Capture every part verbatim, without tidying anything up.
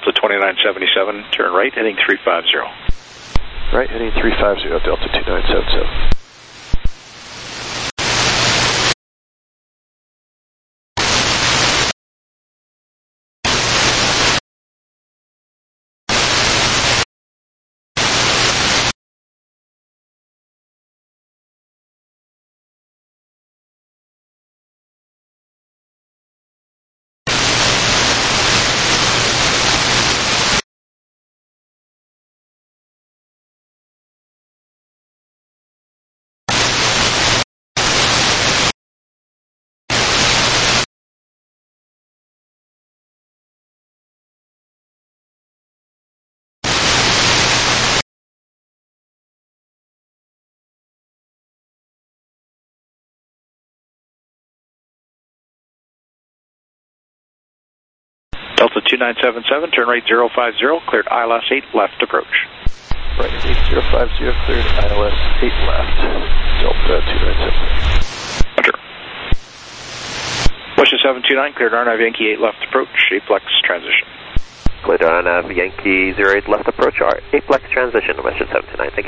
Delta twenty-nine seventy-seven, turn right, heading three five zero. Right, heading three five zero, Delta two nine seven seven. Delta two nine seven seven, turn right zero five zero, cleared I L S eight, left approach. Right, eight zero five zero, cleared I L S eight left, Delta two nine seven. Roger. Western seven two nine, cleared R N A V Yankee eight left approach, Aplex transition. Cleared R N A V Yankee zero eight left approach, Aplex transition, Western seven two nine, thank you.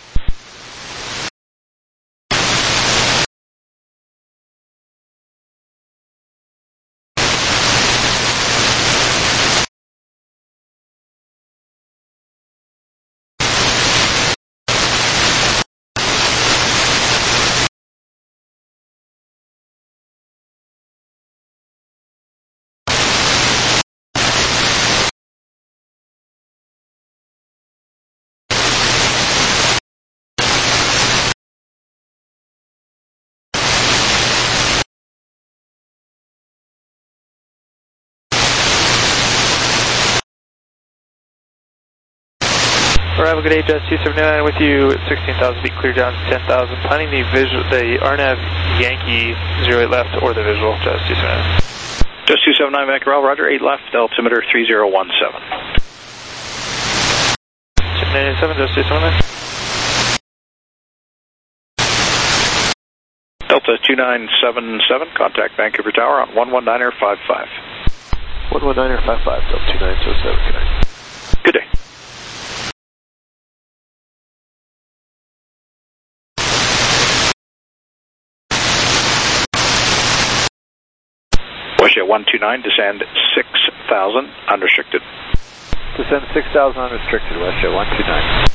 Arrival, good day, Jazz two seven nine with you at sixteen thousand feet, clear down to ten thousand. Planning the visual, the R N A V Yankee zero eight left or the visual, Jazz two seven nine. Jazz two seven nine, Vancouver, roger, eight left, altimeter three zero one seven. seven nine eight seven, Jazz two seven nine. Delta two nine seven seven, contact Vancouver Tower on one one niner five five. one one niner five five, Delta two nine seven seven, good night. Good day. Westjet one two nine, descend six thousand, unrestricted. Descend six thousand unrestricted, Westjet one two nine.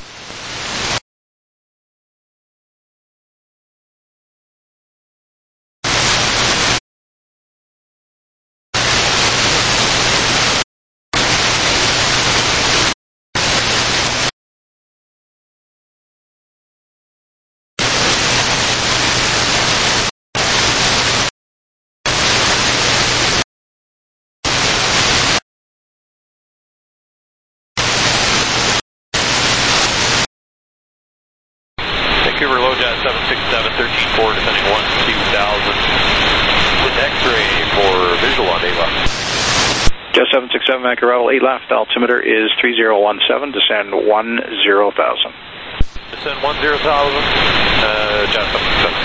Vancouver low jet seven six seven, thirteen four, descending one two thousand. With X-ray for visual on eight left. Jet seven six seven, Vancouver, eight left, altimeter is three zero one seven, descend one zero thousand. Descend one zero thousand, uh, Jet seven six seven.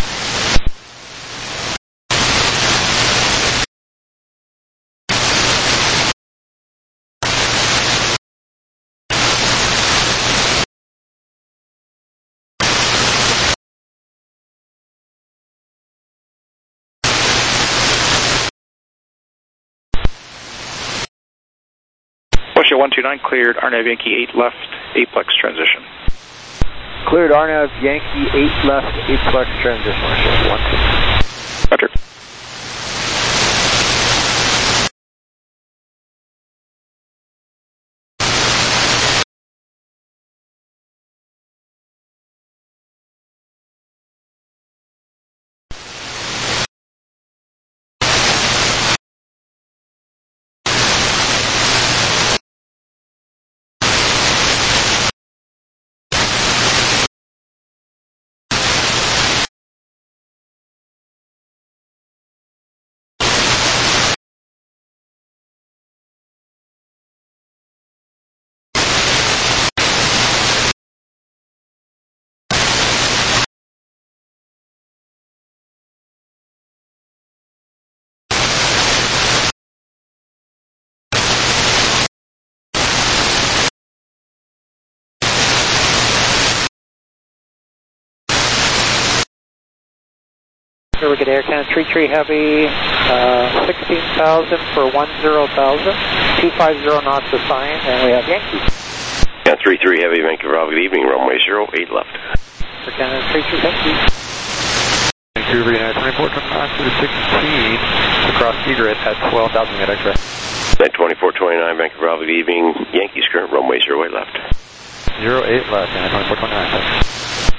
Westjet one two nine, cleared R N A V Yankee eight left, Aplex transition. Cleared R N A V Yankee eight left, Aplex transition, Westjet one two nine. Roger. Here we get Air Canada three three Heavy, uh, sixteen thousand for one zero thousand, two five zero knots assigned, and we have Yankee. Yeah, three three Heavy, Vancouver, good evening, runway zero eight left. Air Canada three three, thank you. Vancouver, United twenty-four, twenty-nine to the sixteen, across egret at twelve thousand at X-ray. Net twenty-four twenty-nine, Vancouver, good evening, Yankees, current runway zero eight left. zero eight left, United twenty-four twenty-nine, thanks.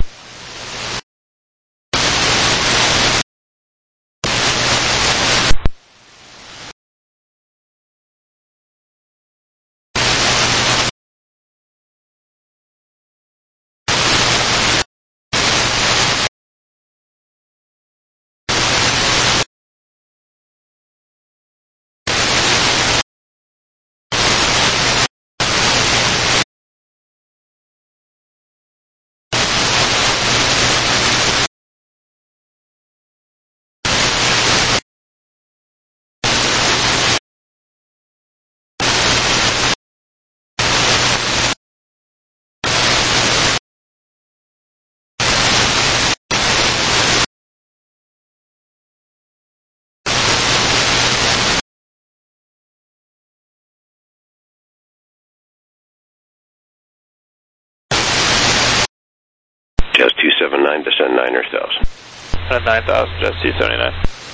Just two seven nine, descend niner thousand. And nine thousand, just two seventy-nine.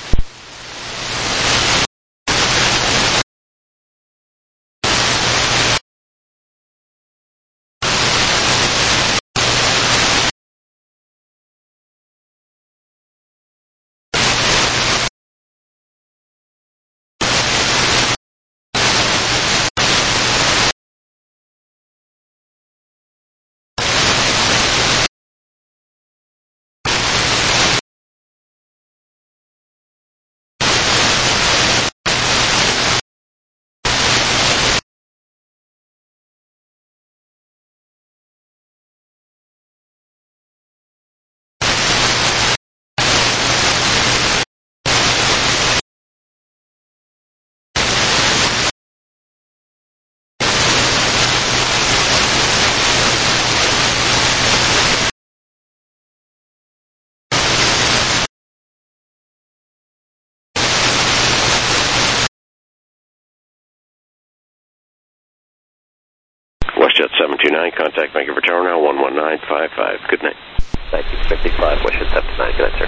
WestJet seven two nine, contact Vancouver Tower now, one one nine five five. Good night. nineteen fifty-five, WestJet seven two nine, good night, sir.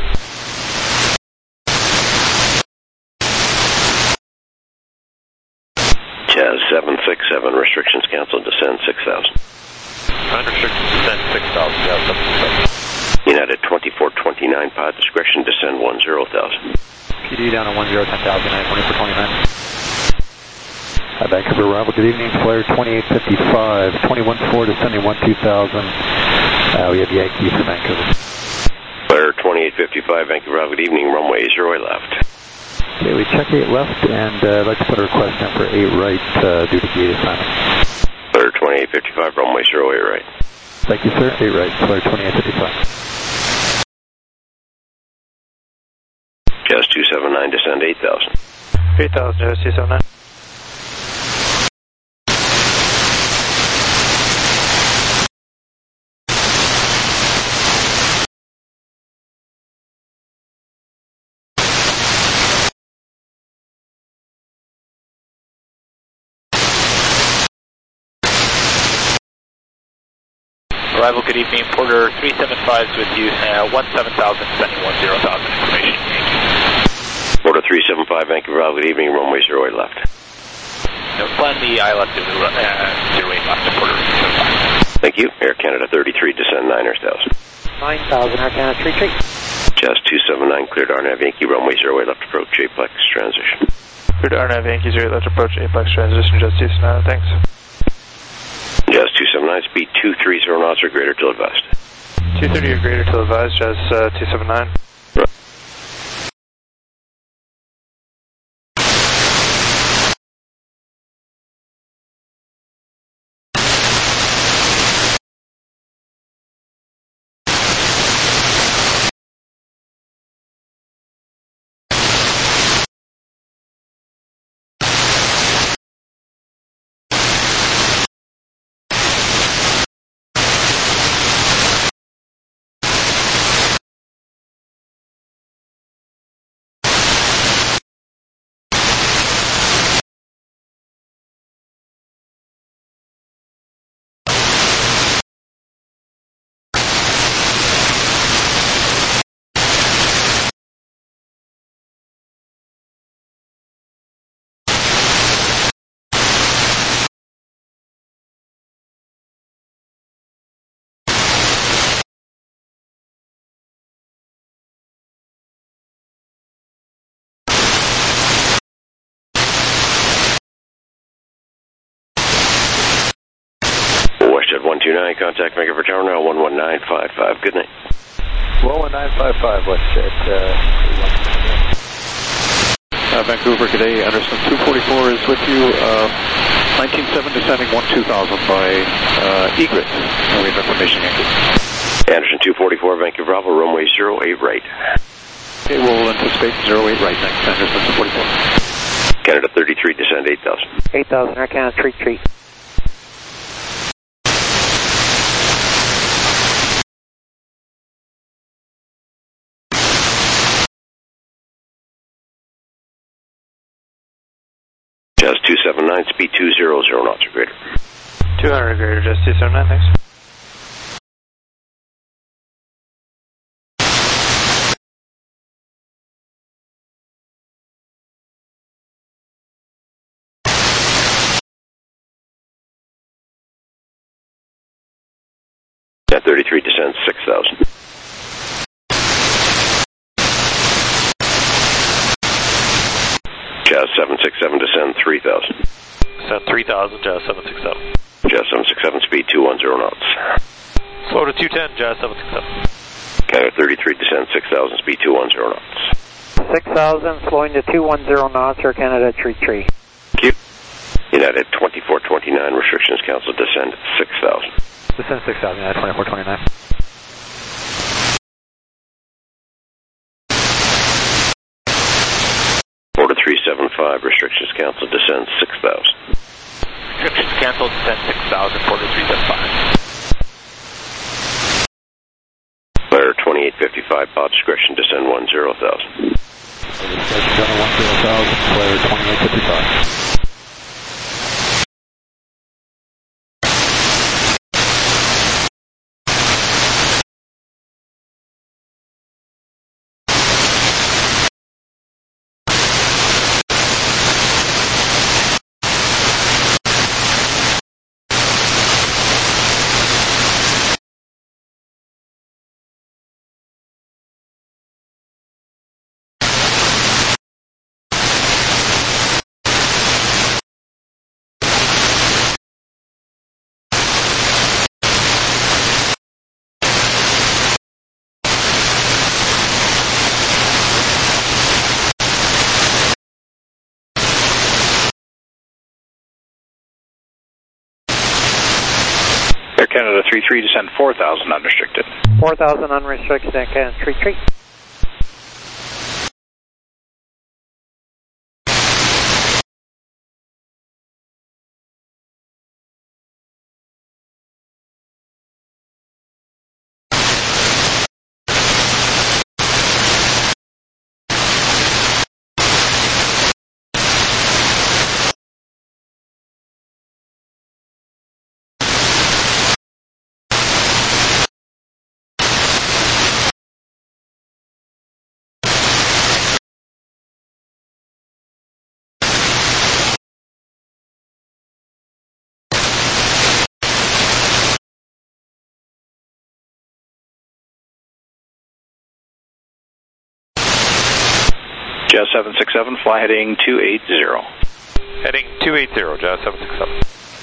Jazz seven six seven, restrictions canceled, descend six thousand. Restrictions descend six thousand, Jazz seven six seven. United twenty-four twenty-nine, pod discretion, descend one zero thousand. P D down at one zero ten thousand, United twenty-four twenty-nine. Hi, Vancouver arrival, good evening, flare twenty-eight fifty-five, twenty-one four descending one two thousand. Uh, we have Yankee for Vancouver. Flare twenty-eight fifty-five, Vancouver arrival, good evening, runway zero eight left. Okay, we check eight left, and uh, I'd like to put a request in for eight right uh, due to gate assignment. Flare twenty-eight fifty-five, runway zero eight right. Thank you, sir. eight right, flare twenty-eight fifty-five. Jazz two seven nine, descend eight thousand. eight thousand, Jazz two seven nine. Arrival, good evening. Porter three seven five is with you. Uh, one seven thousand, sending one zero thousand information. Porter three seven five, Vancouver arrival, good evening, runway zero eight left. No, plan the I left zero eight left to Porter three seven five. Thank you. Air Canada thirty-three, descend niner thousand. nine thousand, Air Canada three three. Jazz two seven nine, cleared R N A V Yankee, runway zero eight left approach, Aplex transition. Cleared R N A V Yankee zero eight left approach, Aplex transition, Jazz two seven nine, thanks. Jazz two seven nine, speed two thirty knots or greater till advised. two thirty or greater till advised, Jazz uh, two seven nine. WestJet one two nine, contact Vancouver Tower now, one one nine five five. Good night. one one nine five five, WestJet. Uh, uh, Vancouver, good day. Anderson two forty-four is with you. Uh, nineteen seven descending one two thousand by uh, Egret. Uh, we have information Yankee. Anderson two forty-four, Vancouver Bravo, runway zero eight right. Okay, we'll anticipate zero eight right next, Anderson two forty-four. Canada thirty-three, descend eight thousand. eight thousand, Air Canada, treat, treat. Jazz two seven nine, speed two hundred knots or greater. two hundred or greater, Jazz two seven nine, thanks. At thirty-three, descend six thousand. Jazz seven six seven, descend three thousand. Descend three thousand, Jazz seven six seven. Jazz seven six seven, speed two ten knots. Slow to two ten, Jazz seven six seven. Canada thirty-three, descend six thousand, speed two ten knots. six thousand, slowing to two ten knots, Air Canada, treat, treat. Q. United twenty-four twenty-nine, restrictions cancelled, descend six thousand. Descend six thousand, United twenty-four twenty-nine. Order three seven five, restrictions cancelled, descend six thousand. Restrictions canceled, descend six thousand, Porter three seven five. Flare twenty-eight fifty-five, pod discretion, descend one zero thousand. Discretion one zero thousand, flare twenty-eight fifty-five. Air Canada three three, descend four thousand, unrestricted. four thousand unrestricted, Air Canada, treat, treat. Jazz seven six seven, fly heading two eighty. Heading two eighty, Jazz seven six seven.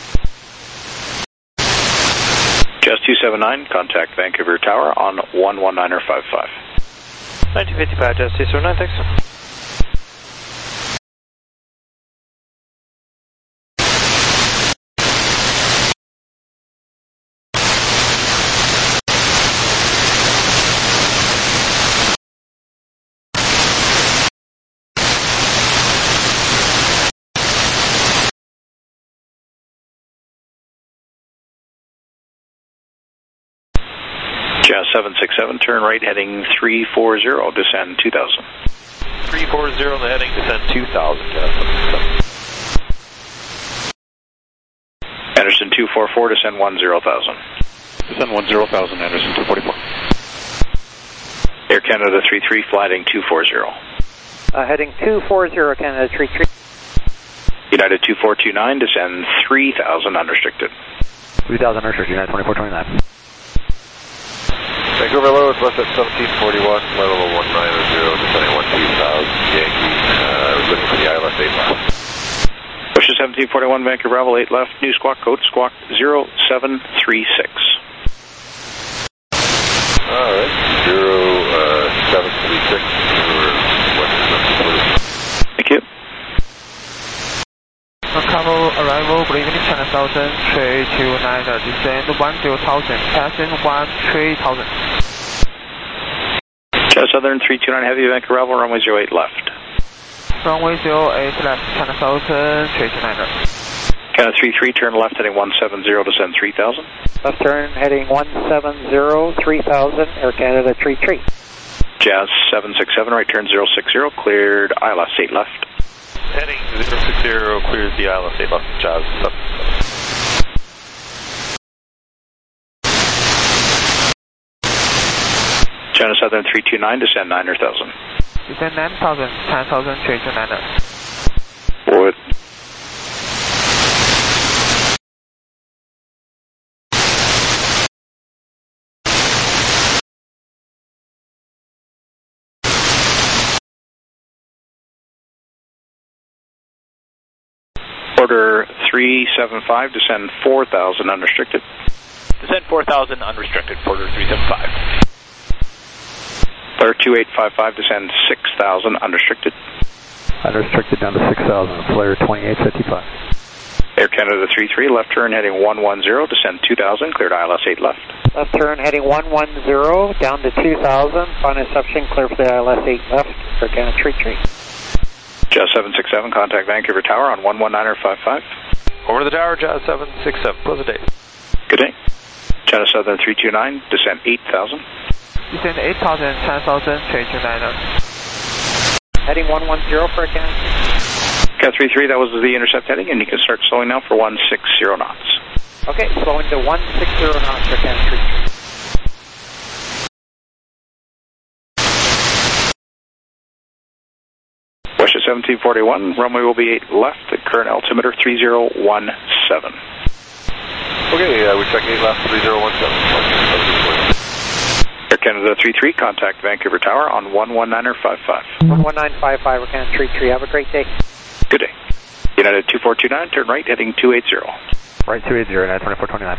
Jazz two seven nine, contact Vancouver Tower on one one nine five five. nineteen fifty-five, Jazz two seven nine, thanks. Jazz seven six seven, turn right heading three forty, descend two thousand. three forty on the heading, descend two thousand, Jazz seven six seven. Anderson two forty-four, descend one zero thousand. Descend one zero thousand, Anderson two forty-four. Air Canada three three, fly heading two forty. Uh, heading two forty, Canada, treat, treat. United two four two nine, descend three thousand, unrestricted. three thousand unrestricted, United twenty-four twenty-nine. Vancouver Low, WestJet seventeen forty-one, flight level one nine zero, descending one two thousand, Yankee, uh, looking for the I L S eight left. Wishes Russia seventeen forty-one, Vancouver Bravo, eight left, new squawk code, squawk zero seven three six. Alright, zero seven three six for Western. Thank you. Cargo arrival, good evening, China Southern three two nine, descend one zero thousand, passing one three thousand. China Southern three two nine, heavy, Vancouver Bravo, runway zero eight left. Runway zero eight left, China Southern three two nine. Canada three three, turn left heading one seven zero, descend three thousand. Left turn heading one seven zero, three thousand, Air Canada three three. Jazz seven six seven, right turn zero six zero, cleared I L S eight left. Heading zero six zero, clears the I L S eight left, Jazz seven seven. China Southern three two nine, descend nine thousand. Descend nine thousand, ten thousand three two nine. Forward. Order three seven five, descend four thousand, unrestricted. Descend four thousand, unrestricted, Porter three seven five. Flare two eight five five, descend six thousand, unrestricted. Unrestricted down to six thousand, flare twenty-eight fifty-five. Air Canada three three, left turn heading one one zero, descend two thousand, cleared I L S eight left. Left turn heading one one zero, down to two thousand, final interception, clear for the I L S eight left, Air Canada three three. Jazz seven six seven, contact Vancouver Tower on one one nine five five. Over the tower, Jazz seven six seven, pleasant day. Good day. China Southern three two nine, descend eight thousand. Descend eight thousand, ten thousand three two nine. Heading one one zero for Air Canada. Cat three three, that was the intercept heading, and you can start slowing now for one six zero knots. Okay, slowing to one six zero knots, Air Canada three three. West seventeen forty-one, runway will be eight left, at current altimeter three zero one seven. Okay, uh, we check eight left, three zero one seven. Air Canada three three, contact Vancouver Tower on one one nine five five. one one nine five five, Air Canada three three, have a great day. Good day. United two four two nine, turn right heading two eight zero. Right two eight zero, United twenty-four twenty-nine.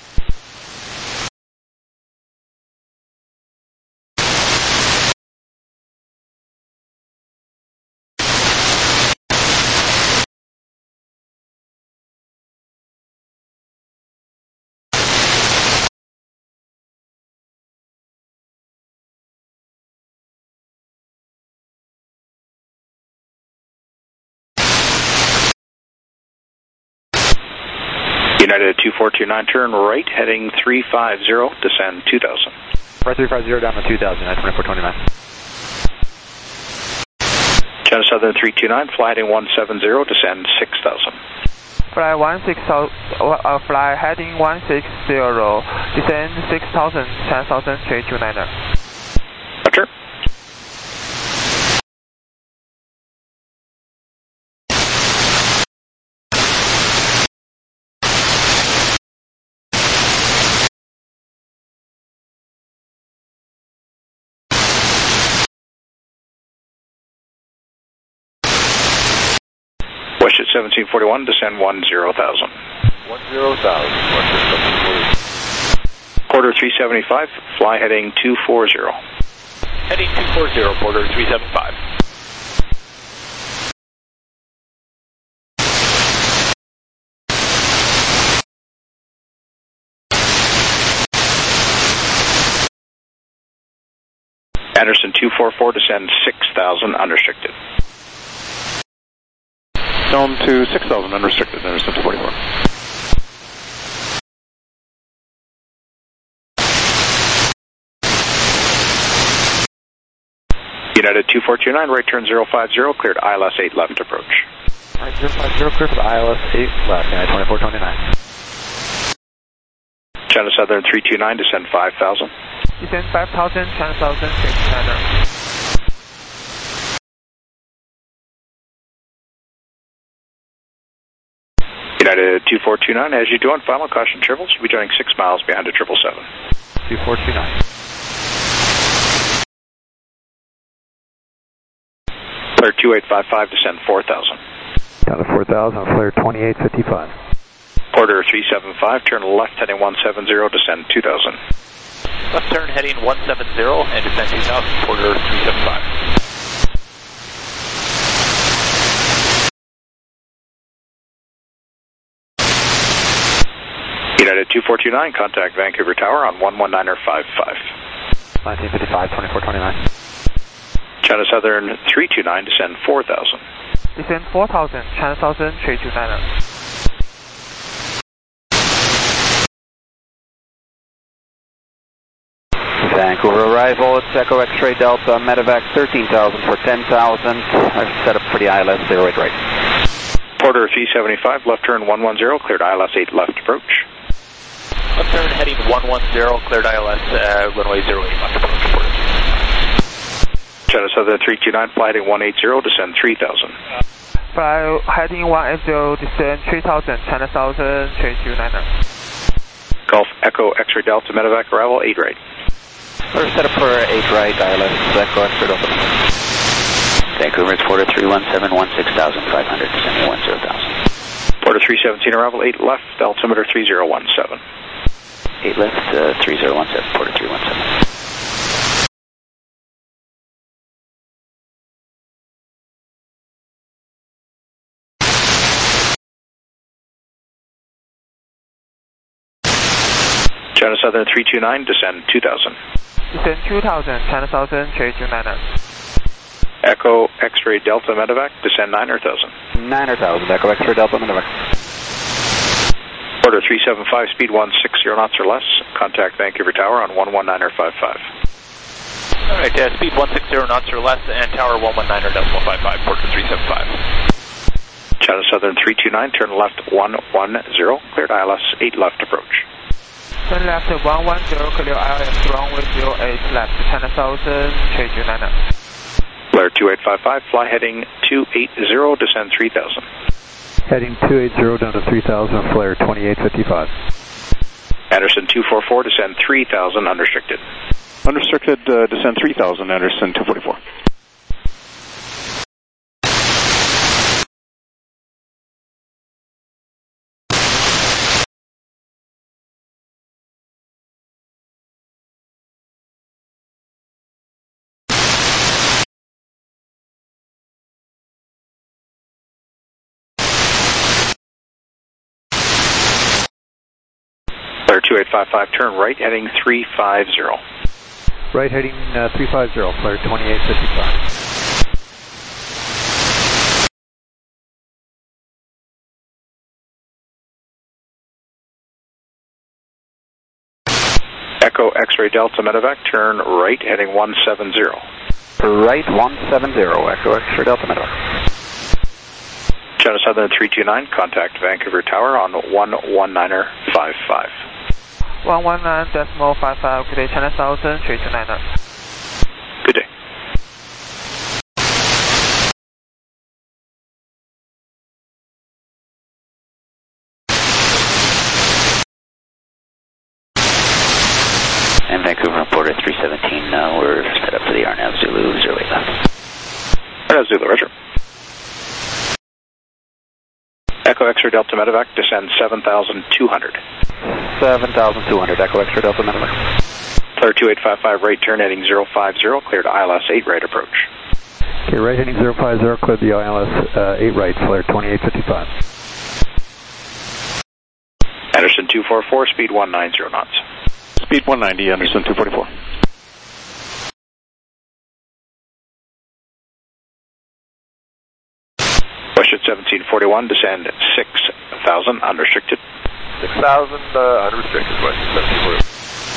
United two four two nine, turn right, heading three five zero, descend two thousand. Right three five zero down to two thousand, United twenty-four twenty-nine. China Southern three two nine, fly heading one seven zero, descend six thousand. Fly one six zero, uh, fly heading one six zero, descend six thousand, ten thousand three two nine. Roger. West seventeen forty-one, descend one zero thousand. one zero thousand, Porter three seventy-five, fly heading two four zero. Heading two four zero, Porter three seven five. Anderson two four four, descend six thousand, unrestricted. Down to six thousand, unrestricted, Anderson two forty-four. United two four two nine, right turn zero five zero, cleared I L S eight left approach. Right zero five zero, clear for the I L S eight left, United twenty-four twenty-nine. China Southern three two nine, descend five thousand. Descend five thousand, ten thousand three two nine. United two four two nine, as you do on final caution triples, you'll be joining six miles behind a triple seven. two four two nine. Clear two eight five five, descend four thousand. Down to four thousand, flare twenty-eight fifty-five. Porter three seven five, turn left heading one seven zero, descend two thousand. Left turn heading one seven zero and descend two thousand, Porter three seven five. United two four two nine, contact Vancouver Tower on one one niner five five. nineteen fifty-five, twenty-four twenty-nine. China Southern three two nine, descend four thousand. Descend four thousand, China Southern three two nine. Vancouver arrival, it's Echo X-Ray Delta, Medevac thirteen thousand for ten thousand. I've set up for the I L S zero eight right. Porter three seventy-five, left turn one one zero, cleared I L S eight left approach. Left turn heading one one zero, cleared I L S uh, runway zero eight left approach, Porter. China Southern three two nine, fly heading one eight zero, descend three thousand. Fly heading one eight zero, descend three thousand, China Southern three two nine. Golf Echo X-Ray Delta, Medevac arrival eight right. We're set up for eight right, I L S Echo X-Ray Delta. Vancouver, it's Porter three one seven, one six thousand five hundred, descending one zero thousand. Porter three seventeen, arrival eight left, altimeter three zero one seven. eight left, uh, three zero one seven, Porter three one seven. China Southern three two nine, descend two thousand. Descend two thousand, China Southern three two nine. Echo X-Ray Delta Medevac, descend nine thousand. nine thousand, Echo X-Ray Delta Medevac. Porter three seven five, speed one six zero knots or less, contact Vancouver Tower on one one niner five five. Alright, uh, speed one six zero knots or less, and tower one one niner decimal five five, Porter three seven five. China Southern three two nine, turn left one one zero, cleared I L S eight left approach. Turn left one one zero, clear I L S runway zero eight left, China Southern three two nine. Flare two eight five five, fly heading two eight zero, descend three thousand. Heading two eight zero down to three thousand, flare twenty-eight fifty-five. Anderson two four four, descend three thousand, unrestricted. Unrestricted, uh, descend three thousand, Anderson two forty-four. Flare two eight five five, turn right, heading three five zero. Right heading uh, three five zero, flare twenty-eight fifty-five. Echo X-Ray Delta Medevac, turn right, heading one seven zero. Right one seven zero, Echo X-Ray Delta Medevac. China Southern three two nine, contact Vancouver Tower on one one niner five five. one one nine decimal five five, good day, China Southern three two nine. Good day. And Vancouver and Porter three seventeen, uh, we're set up for the R N A V Zulu zero eight left. R N A V Zulu, roger. Echo X-Ray Delta Medevac, descend seven thousand two hundred. seven thousand two hundred, Echo X-Ray Delta Medevac. Flare two eight five five, right turn heading zero five zero, cleared I L S eight right approach. Okay, right heading zero five zero, cleared the I L S uh, eight right, flare twenty-eight fifty-five. Anderson two four four, speed one nine zero knots. Speed one ninety, Anderson two forty-four. Westjet seventeen forty-one, descend six thousand, unrestricted. six thousand, uh, unrestricted, Westjet seventeen forty-one.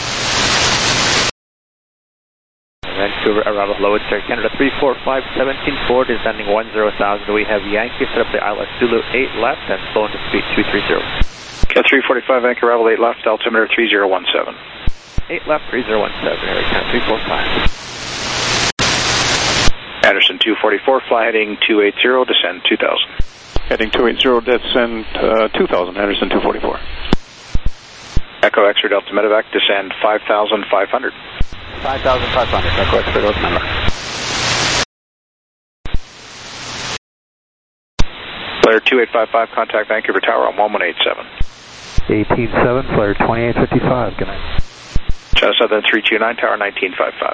Vancouver arrival low at Air Canada three four five, seventeen four, descending one zero thousand. We have Yankee set up the I L S Zulu eight left and flown to speed two three zero. Cat three forty-five, Vancouver arrival eight left, altimeter three zero one seven. eight left, three zero one seven, Air Canada three four five. Anderson two forty-four, fly heading two eight zero, descend two thousand. Heading two eight zero, descend uh, two thousand, Anderson two forty-four. Echo X-Ray Delta Medevac, descend five thousand five hundred. five thousand five hundred, Echo X-Ray Delta Medevac. Flare two eight five five, contact Vancouver Tower on one one eight seven. eighteen seven, flare twenty-eight fifty-five, good night. Channel seven three two nine, Tower nineteen fifty-five.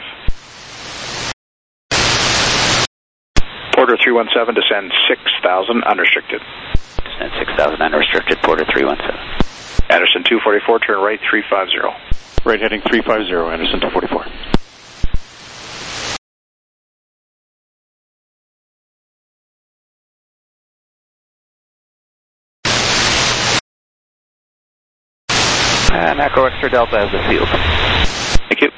Porter three one seven, descend six thousand, unrestricted. Descend six thousand, unrestricted, Porter three one seven. Anderson two forty-four, turn right three fifty. Right heading three fifty, Anderson two forty-four. And Echo Extra Delta has the field. Thank you.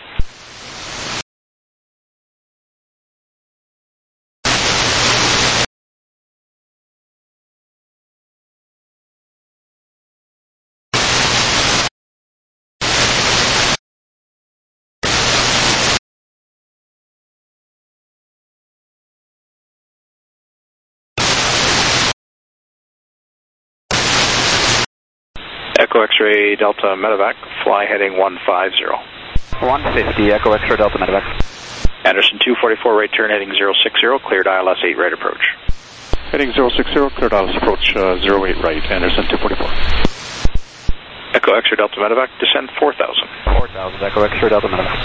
Echo X-ray Delta Medevac, fly heading one fifty. one fifty, Echo Extra Delta Medevac. Anderson two forty-four, right turn heading zero six zero, cleared I L S eight right approach. Heading zero six zero, cleared I L S approach uh, zero eight right, Anderson two forty-four. Echo X-ray Delta Medevac, descend four thousand. four thousand, Echo Extra Delta Medevac.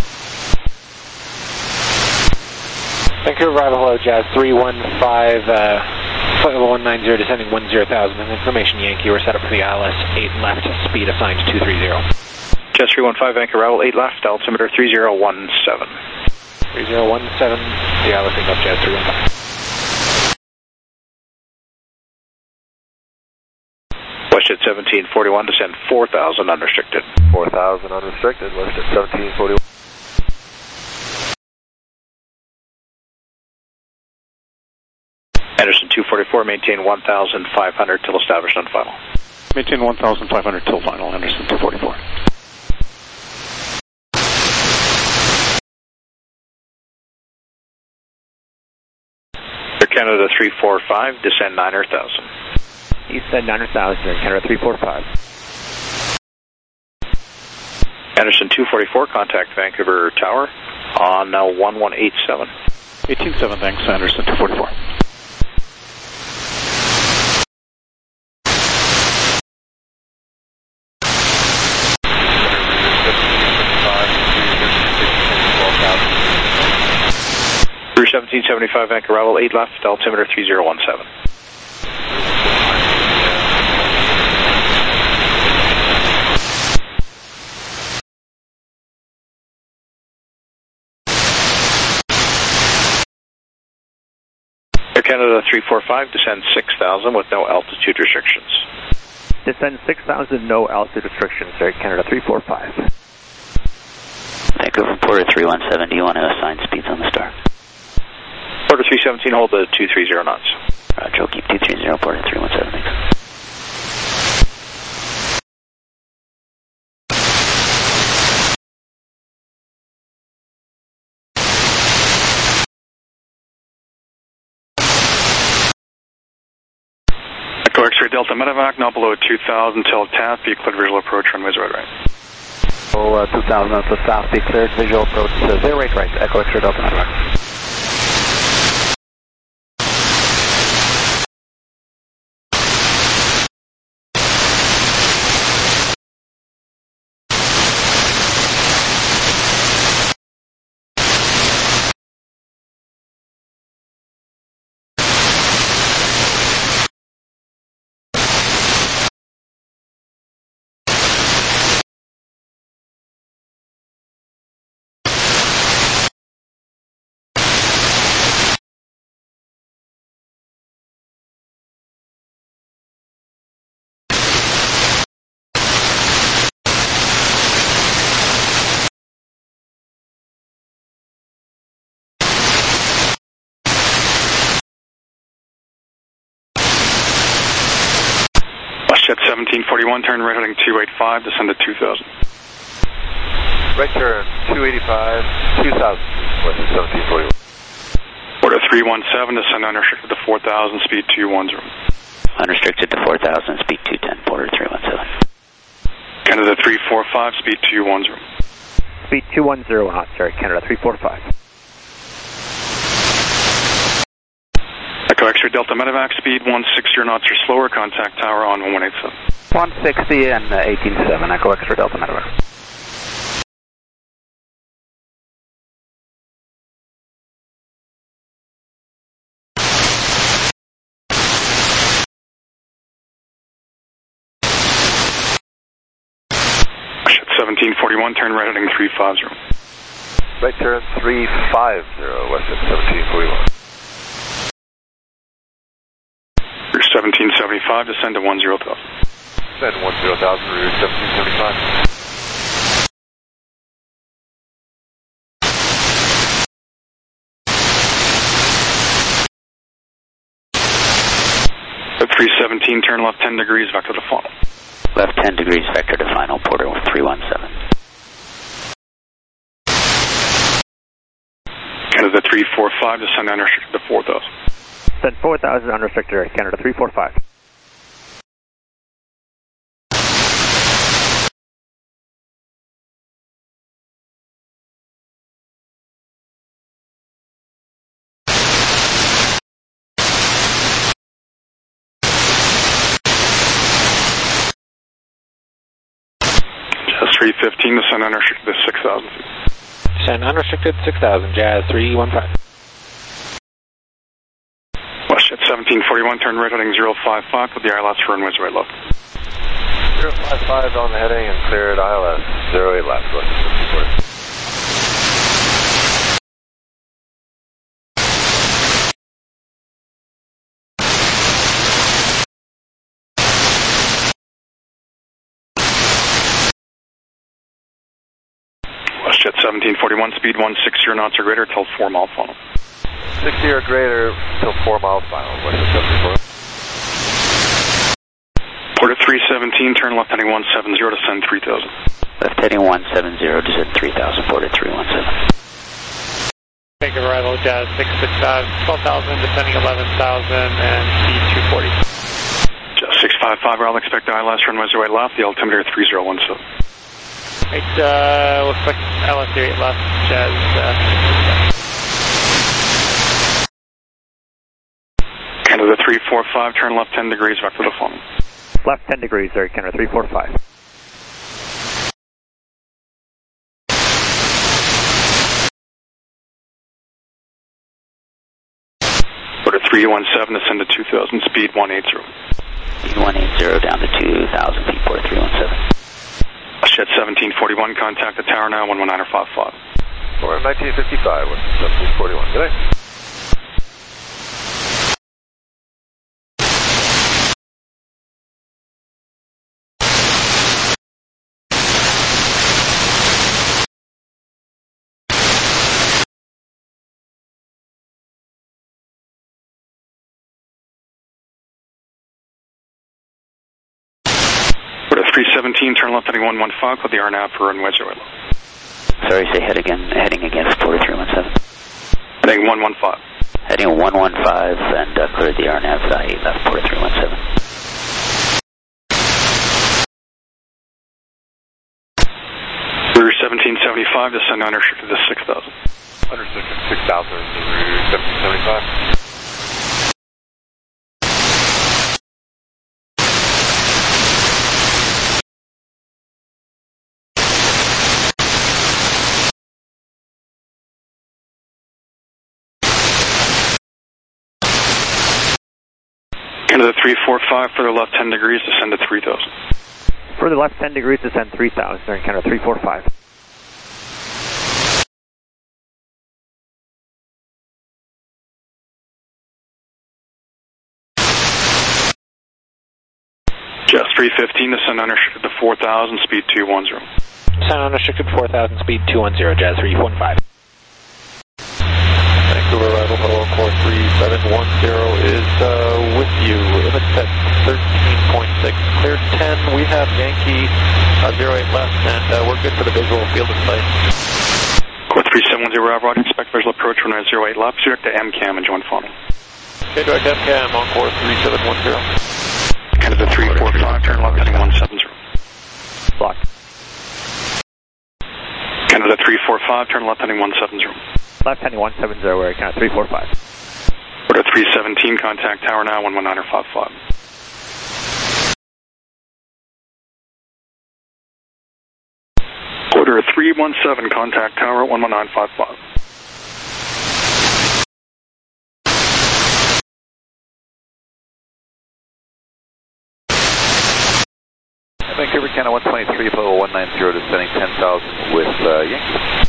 Vancouver Arrival, hello, Jazz three one five, uh, flight level one nine zero, descending one zero thousand. Information Yankee, we're set up for the I L S eight left, speed assigned two thirty. Jazz three one five, Vancouver Arrival, eight left, altimeter three zero one seven. three zero one seven, the I L S eight left, Jazz three one five. Westjet seventeen forty-one, descend four thousand, unrestricted. four thousand unrestricted, Westjet seventeen forty-one. Anderson two forty-four, maintain one thousand five hundred till established on final. Maintain one thousand five hundred till final, Anderson two forty-four. Air Canada three forty-five, descend nine thousand. East Side nine thousand, Air Canada three forty-five. Anderson two forty-four, contact Vancouver Tower on uh, one one eight seven. eighteen seven, thanks, Anderson two forty-four. seventeen seventy-five, Vancouver Arrival, eight left, altimeter three zero one seven. Air Canada three forty-five, descend six thousand with no altitude restrictions. Descend six thousand, no altitude restrictions, Air Canada three forty-five. Vancouver Porter three one seven, do you want to assign speeds on the star? Porter three seventeen, hold the two thirty knots. Roger, keep two thirty, Porter three one seven, thanks. Echo X-ray Delta Medevac, now below two thousand till T A F, be cleared visual approach, runways right right. Oh, uh, two thousand at the south, be cleared visual approach, uh, zero eight right, Echo X-ray Delta Medevac. seventeen forty-one, turn right heading two eighty-five, descend to two thousand. Right turn two eighty-five, two thousand, Westjet seventeen forty-one. Porter three one seven, descend unrestricted to four thousand, speed two ten. Unrestricted to four thousand, speed two ten, Porter three one seven. Canada three forty-five, speed two ten. Speed two ten knots, sorry, Canada three forty-five. Echo X-ray Delta Delta Medevac, speed one sixty knots or slower, contact tower on one one eight seven. one sixty and uh, eighteen seven, Echo X-ray Delta Medevac. seventeen forty-one, turn right heading three five zero. Right turn three five zero, west at seventeen forty-one. Route seventeen seventy-five, descend to one zero thousand. Descend one zero thousand, route seventeen seventy-five. At three seventeen, turn left ten degrees, vector to final. Left ten degrees, vector to final, Porter three one seven. Canada three four five, descend unrestricted to four thousand. Descend four thousand, unrestricted, Canada three four five. three fifteen, descend unrestricted to six thousand feet. Descend unrestricted six thousand, Jazz three one five. Westjet seventeen forty-one, turn right heading zero five five with the I L S for runways right left. zero five five on the heading and cleared I L S zero eight left, west at fifty-four. Westjet seventeen forty-one, speed one sixty knots or greater till four mile final. sixty or greater till four miles final, west at seventy-four. Port at three seventeen, turn left heading one seventy, descend three thousand. Left heading one seventy, descend three thousand, Porter three one seven. Take arrival, Jazz six six five, twelve thousand, descending eleven thousand, and speed two forty. Jazz six five five, I'll expect the I L S runways right left, the altimeter three zero one seven. Right, uh, we'll expect L S eight left, Jazz. Uh, Canada three four five, turn left ten degrees, vector to final. Left ten degrees, there, Canada three four five. Port at three one seven, descend to two thousand, speed one eighty. Speed one eighty down to two thousand feet, Porter three one seven. Jet seventeen forty-one, contact the tower now, one one nine five five. Or nineteen fifty-five, west at seventeen forty-one. Good day. three seventeen, turn left heading one one five, with the R N A V for runways right left. Sorry, say head again, heading against Porter three one seven. Heading one one five. Heading one one five and uh, clear the R N A V uh, eight left, Porter three one seven. Route seventeen seventy-five, descend unrestricted to six thousand. Unrestricted six thousand, Route seventeen seventy-five. Canada three four five, further left ten degrees, descend to three thousand. Further left ten degrees, descend three thousand, during Canada three four five. Just three fifteen, descend unrestricted to four thousand, speed two one zero. Descend unrestricted four thousand, speed two one zero, Jazz three one five. Vancouver arrival, hello, core three seven one zero is uh, with you. Limit set thirteen point six, cleared ten. We have Yankee uh, zero eight left, and uh, we're good for the visual field display. Core three seven one zero, Roger, expect visual approach runway zero eight left, direct to M CAM and join funnel. Okay, direct M CAM on core three seven one zero. Canada three four five, turn left heading one seven zero. Block. Canada three four five, turn left heading one seven zero. Left heading one seven zero, we're at Canada three four five. Order three seventeen, contact tower now, one one nine five five. Order three one seven, contact tower, one one nine five five. Vancouver, Canada one twenty-three, level one nine zero, descending ten thousand with uh, Yankee.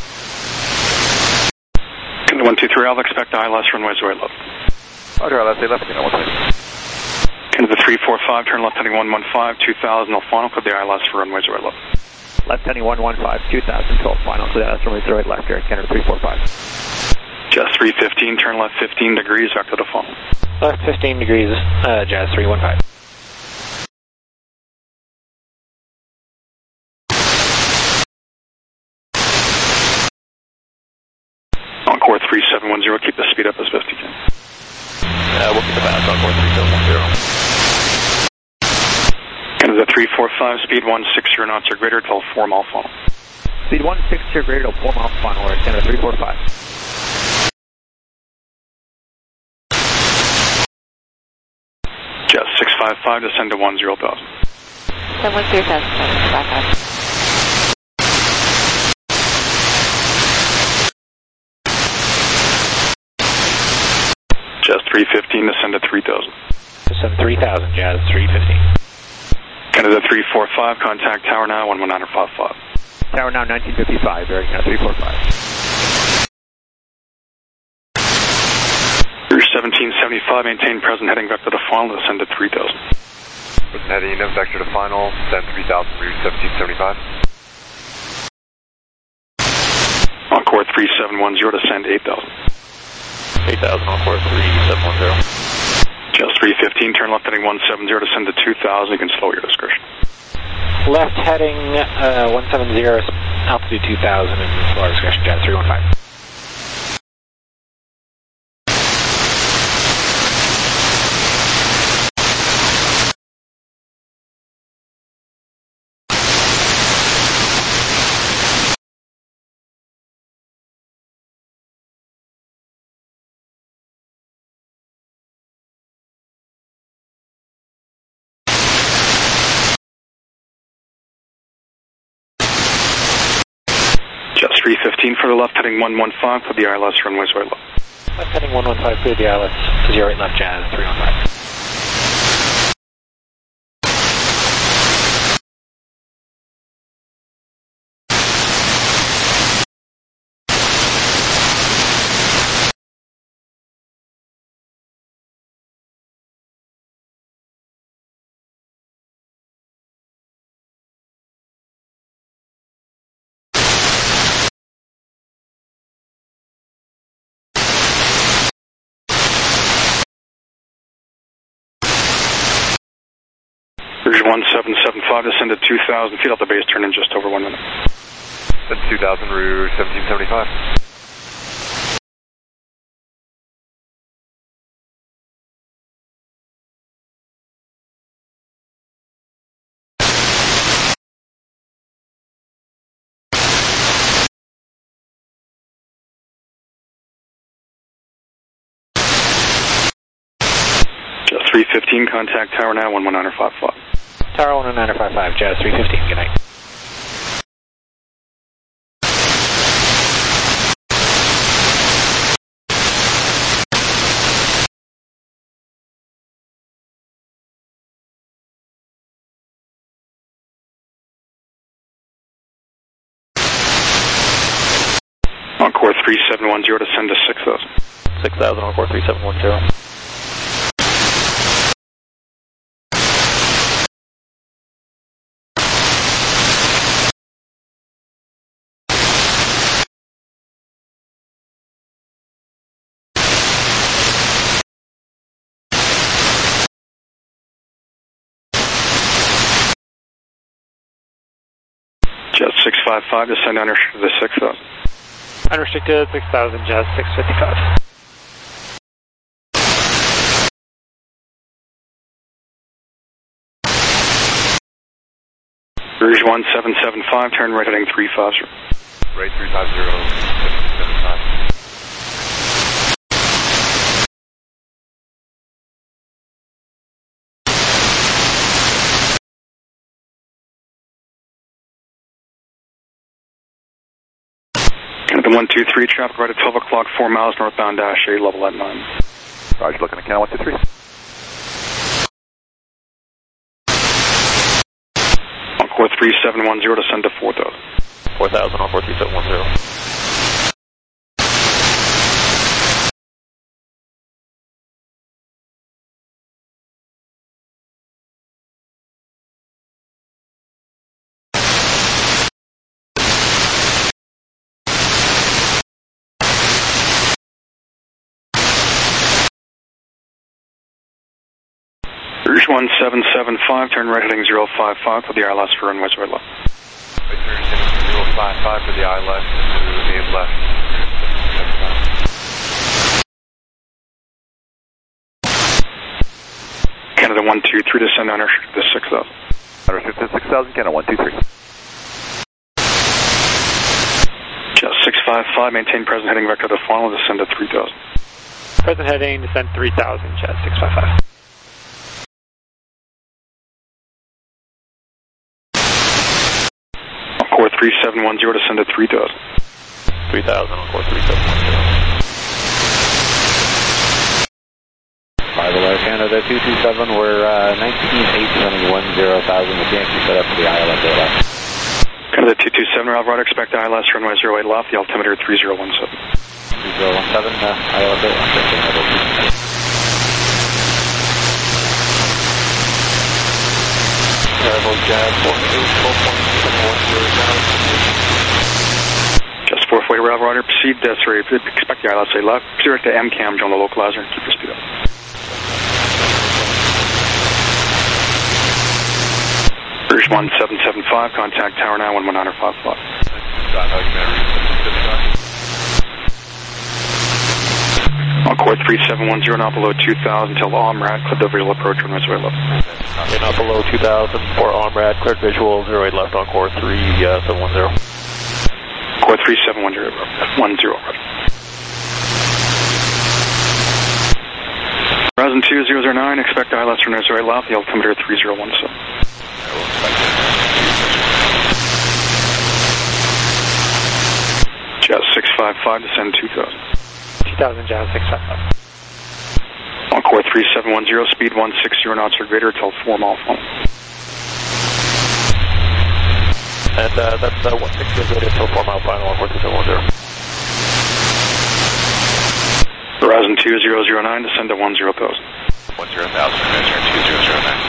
Canada one two three, I'll expect I L S runway zero eight left. Roger, I L S eight left, Canada one twenty-three. Canada three four five, turn left heading one one five, two thousand, I'll final, clear the I L S for runway zero eight left. Left heading one one five, two thousand, twelve, final, clear the I L S runway zero eight left here, Canada three four five. Jazz three fifteen, turn left fifteen degrees, vector to final. Left fifteen degrees, uh, Jazz three one five. Encore three seven one zero, keep the speed up as best you can. Uh, we'll keep it fast, Encore three seven one zero. Canada three four five, speed one six zero knots or greater till four mile final. Speed one six zero greater till four mile final, we're at Canada three four five. Jazz six five five, descend to one zero thousand. seven one zero thousand, six five five. Jazz three fifteen, descend to three thousand. Descend three thousand, Jazz three fifteen. Canada three four five, contact tower now, one one nine five five. Tower now nineteen fifty-five, Air Canada three four five. Rouge seventeen seventy-five, maintain present heading vector to final, descend to three thousand. Present heading vector to final, descend three thousand, Rouge seventeen seventy-five. Encore three seven one zero, descend eight thousand. eight thousand, Encore three seven one zero. Jazz three fifteen, turn left heading one seven zero, descend to two thousand, you can slow your discretion. Left heading uh, one seven zero, altitude two thousand, and slow discretion, Jazz three one five. three fifteen for the left heading one one five, for the I L S runway zero eight left. Left heading one one five, clear the I L S zero eight left, Jazz three one five. Rouge one seven seven five, descend to two thousand feet off the base, turn in just over one minute. Descend to two thousand, Rouge seventeen seventy-five. Jazz three fifteen, contact tower now, one one nine five five. Tower one one nine five five, Jazz three fifteen, good night. Encore three seven one zero, descend to six thousand. six thousand, Encore three seven one zero. Jazz six five five, descend unrestricted to six thousand. Unrestricted six thousand, Jazz six fifty-five. Rouge one seven seven five, turn right heading three faster. Right three five zero, seven seven five. one two three, traffic right at twelve o'clock, four miles northbound dash eight, level at nine. Roger, looking at Canada one two three. Encore three seven one zero, descend to four thousand. four thousand, Encore three seven one zero. Rouge one seven seven five, turn right heading zero five five for the I L S for runway zero left. Right turn heading zero five five for the I L S to eight left. Canada one two three, descend on restricted to six thousand. Unrestricted to six thousand, Canada one two three. Just six five five, maintain present heading vector to final, descend to three thousand. Present heading, descend three thousand, Jet six five five. Encore three seven one zero, descend to three thousand. three thousand, Encore three seven one zero. By the way, Canada two two seven, we're uh, nineteen eight descending one zero thousand with Yankee set up for the I L S data. Canada two two seven, Route right, expect I L S runway zero eight left, the altimeter three zero one seven. three zero one seven, uh, I L S eight one. Arrival Jazz four eight four point seven one zero thousand. Just four forty, Route Rider, proceed, uh, sorry, expect the I L S eight left, zero to M cam, join the localizer, and keep your speed up. Rouge one seven seven five, contact Tower nine one one nine five five. Encore three seven one zero, not below two thousand till OMRAD, clear the visual approach runway zero eight left. Okay, not below two thousand for OMRAD, cleared visual, zero eight left, Encore three seven one zero. Encore three seven one zero, one zero. Horizon two zero zero nine, expect I L S runway zero eight left, the altimeter three zero one seven. Jazz six five five, descend two thousand. two thousand, Jazz six five five. Encore three seven one zero, speed one six zero knots or greater till four mile phone. And uh, that's uh, one six zero till four mile final, Encore two seven one zero. Horizon two zero zero nine, descend to one zero thousand. one zero thousand, measure two zero zero nine.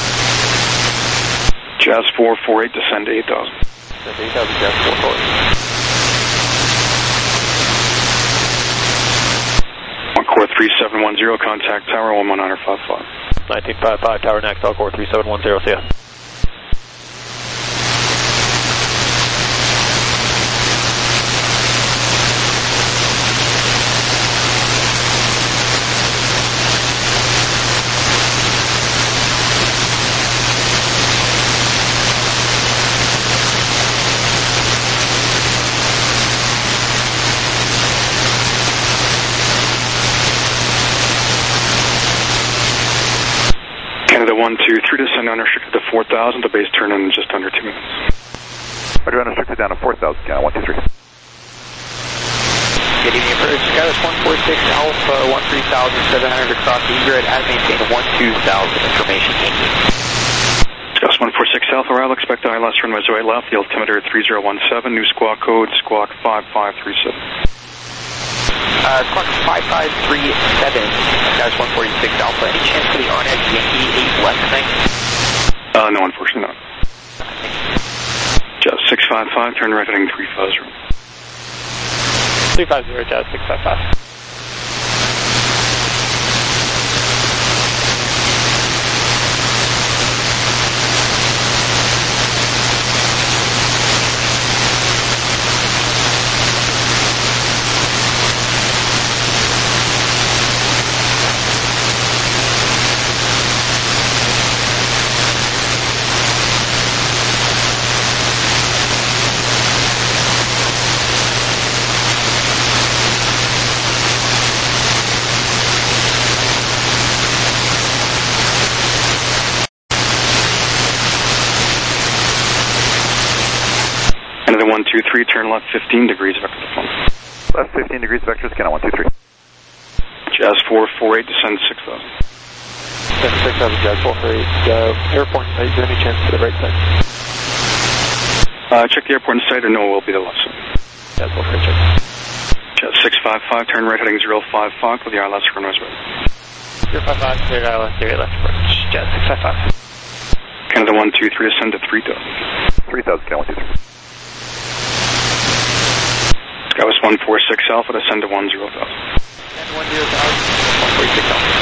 Jazz four four eight, descend to eight thousand. Descend to eight thousand, Jazz four four eight. Encore three seven one zero, contact Tower one one nine five five. nineteen five five, Tower next, Encore three seven one zero, see ya. Canada one two three, descend unrestricted to four thousand, the base turn in just under two minutes. Roger, unrestricted down to four thousand, Canada one two three. Good evening, approach Skylis one four six Alpha one three thousand seven hundred across the E-grid as maintained one two thousand, information Yankee. Skylis one four six Alpha, arrival, expect I L S runway zero eight left, the altimeter three zero one seven, new squawk code, squawk five five three seven. Uh, squawk five five three seven, Skylis one four six Alpha, any chance for the on-edge Yankee eight left tonight? Uh, no, unfortunately not. Just six five five, turn right heading three five zero. three five zero, Jazz six five five. Canada one two three, turn left fifteen degrees, vector to phone. Left fifteen degrees vectors, Canada one two three. Jazz four four eight, descend six thousand. Descend six thousand, Jazz four four eight. Uh, airport, is there any chance to the right side? Uh, check the airport in sight, or no, it will be the left side. Jazz four four eight, check. Jazz six five five, turn right heading zero five five with the I L S runway right. zero five five, cleared I L S, zero left approach. Jazz six five five. Canada one two three, ascend to three thousand. three thousand, Canada one two three. Skywest one four six Alpha, descend to one zero thousand. And one zero thousand, one four six Alpha.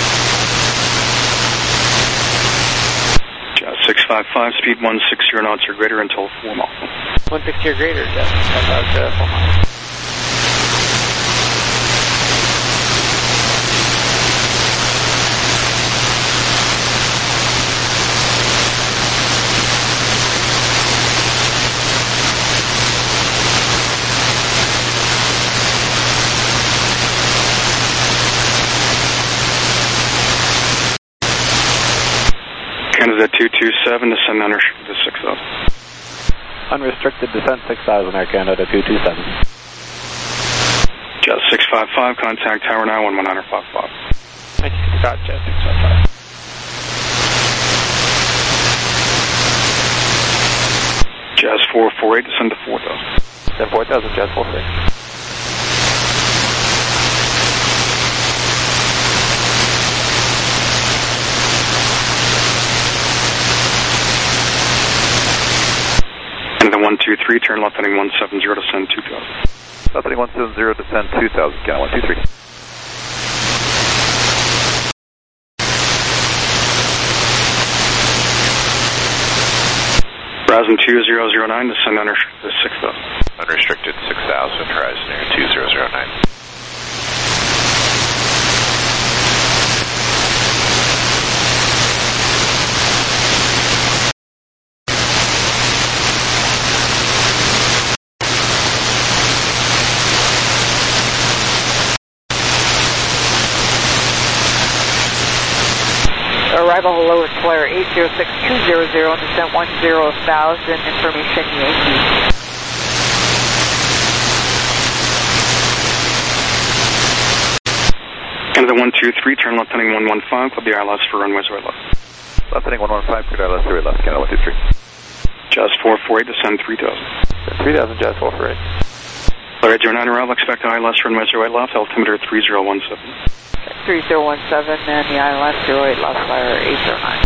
Jazz six five five, speed one six zero knots or greater until four miles. one sixty or greater, Jazz six five five to four miles. Canada two two seven, descend unrestricted to six thousand. Unrestricted descent six thousand, Air Canada two two seven. Jazz six five five, contact tower now one one nine five five. Thank you, Scott, Jazz six five five. Jazz four four eight, descend to four thousand. Descend four thousand, Jazz four four eight. Canada one two three, turn left heading one seven zero, descend two thousand. Left heading one seven zero, descend two thousand, Canada one two three. Horizon two zero zero nine, descend unrestricted to six thousand. Unrestricted six thousand, Horizon Air two zero zero nine. Arrival hello, it's flyer eight zero six two zero zero, descent one zero thousand, information Yankee. Canada one two three, turn left heading one one five, club the I L S for runways right left. Left heading one one five, cleared I L S right left, Canada one two three. Jazz four four eight, descend three thousand. three thousand, Jazz four four eight. Flyer eight zero nine, arrival, expect I L S runways right left, altimeter three zero one seven. three zero one seven, and the I L S zero eight left, flyer eight zero nine.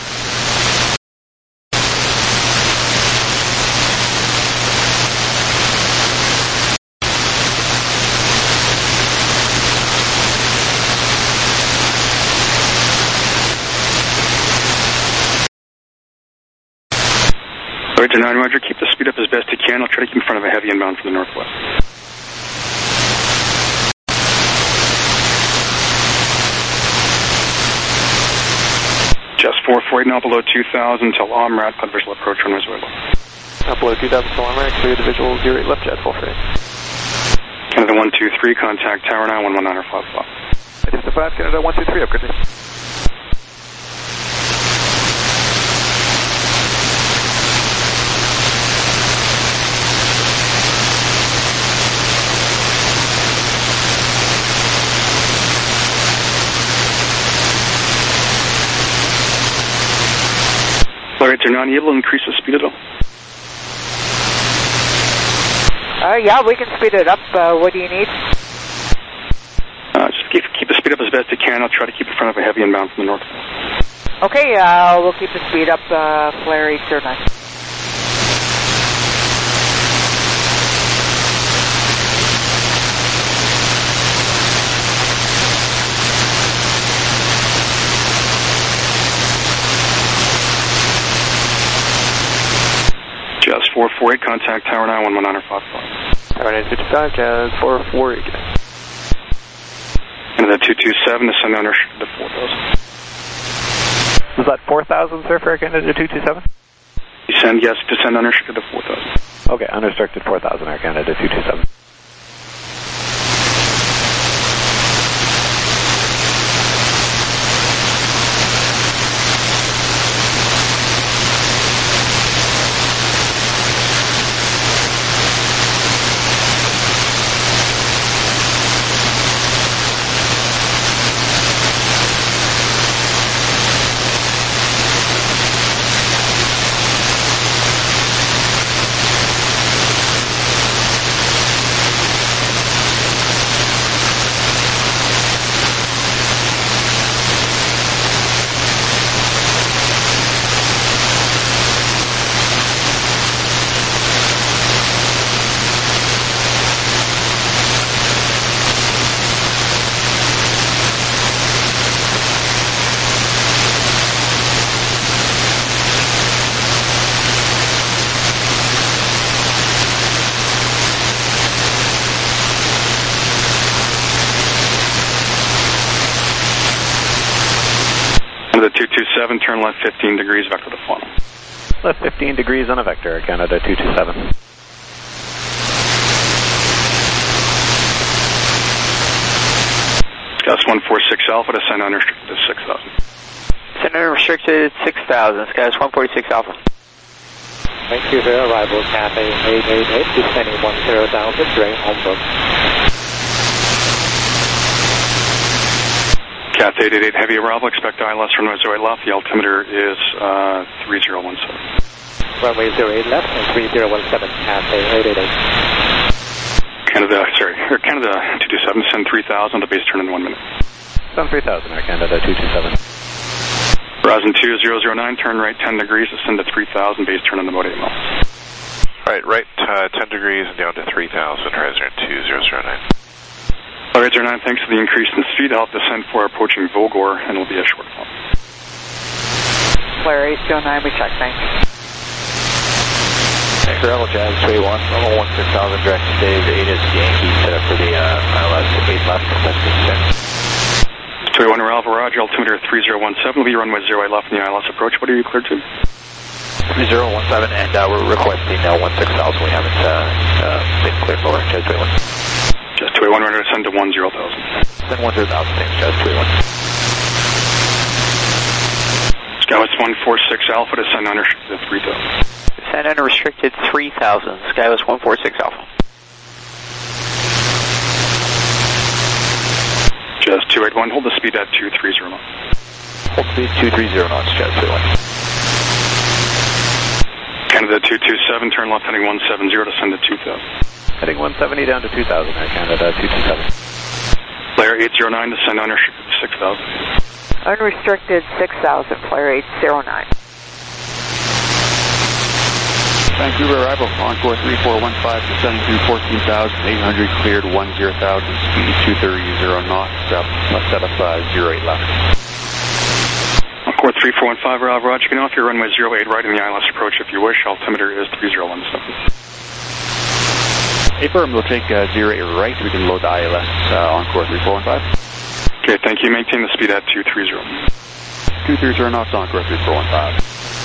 Flyer eight zero nine, Roger, keep the speed up as best you can. I'll try to keep in front of a heavy inbound from the northwest. Just four four eight, now below two thousand until Omrat, cloud visual approach runway zero left. Now below two thousand till Omrat, clear the visual zero eight left, Jazz four four eight. Canada one two three, contact tower now one one nine five five. It's the five, Canada one two three, upgrade. Flyer eight zero nine, are you able to increase the speed at all? Uh, yeah, we can speed it up. Uh, what do you need? Uh, just keep, keep the speed up as best you can. I'll try to keep in front of a heavy inbound from the north. Okay, uh, we'll keep the speed up, uh, flare eight zero nine. Jazz four four eight, contact tower now one one nine five five. Tower nine fifty-five, Jazz four four eight. And the two two seven, descend unrestricted to four thousand. Was that four thousand, sir, for Air Canada two two seven? Descend, yes, descend unrestricted to four thousand. Okay, unrestricted four thousand, Air Canada two two seven. Canada two two seven, turn left fifteen degrees, vector to final. Left fifteen degrees on a vector, Canada two two seven. Gus one four six Alpha, descend unrestricted to six thousand. Descend unrestricted six thousand, Skywest one forty-six Alpha. Vancouver, arrival Cathay eight eight eight, descending one zero thousand, drain Holmberg. Cathay eight eight eight, heavy arrival, expect I L S runway zero eight left, the altimeter is uh, three zero one seven. Runway zero eight left and three zero one seven, Cathay eight eight eight. Canada, sorry, or Canada two two seven, send three thousand to base turn in one minute. Send three thousand, Air Canada two two seven. Horizon two zero zero nine, turn right ten degrees, ascend to three thousand, base turn in about eight miles. Right, right, uh, ten degrees and down to three thousand, Horizon two zero zero nine. Alright, zero nine, thanks for the increase in speed. I'll descend for approaching Vogor, and it'll be a short fall. Flare eight zero nine, we check, thanks. Rebel Jazz two eight one, level one six thousand, direct to Dave eight is Yankee, set up for the uh, I L S eight left, that's descent. two eight one, Alpha, Roger, altimeter three zero one seven, will be runway zero eight left in the I L S approach. What are you cleared to? three zero one seven, and uh, we're requesting uh, one six thousand, we haven't uh, uh, been cleared for Jazz two eight one. Jazz two eight one, runway descend to one zero thousand. Send one zero thousand, thanks, Jazz two eight one. Skywest one four six Alpha, descend unrestricted to three thousand. Descend unrestricted three thousand, Skywest one four six Alpha. Jazz two eight one, hold the speed at two three zero knots. Hold speed two three zero knots, Jazz two eight one. Canada two two seven, turn left heading one seven zero, descend to two thousand. Heading one seventy down to two thousand, Air Canada two two seven. Flare eight zero nine, descend unrestricted to six thousand. Unrestricted six thousand, flare eight zero nine. Vancouver arrival, Encore three four one five, descending through fourteen thousand eight hundred, cleared one zero thousand, speed two thirty knots, up, set up uh, zero eight left. Encore three four one five, Roger, you can off your runway zero eight right in the I L S approach if you wish, altimeter is three zero one seven. Affirm, we'll take uh, zero eight right, we can load the I L S, uh, Encore three four one five. Okay, thank you, maintain the speed at two three zero. two three zero knots, Encore three four one five.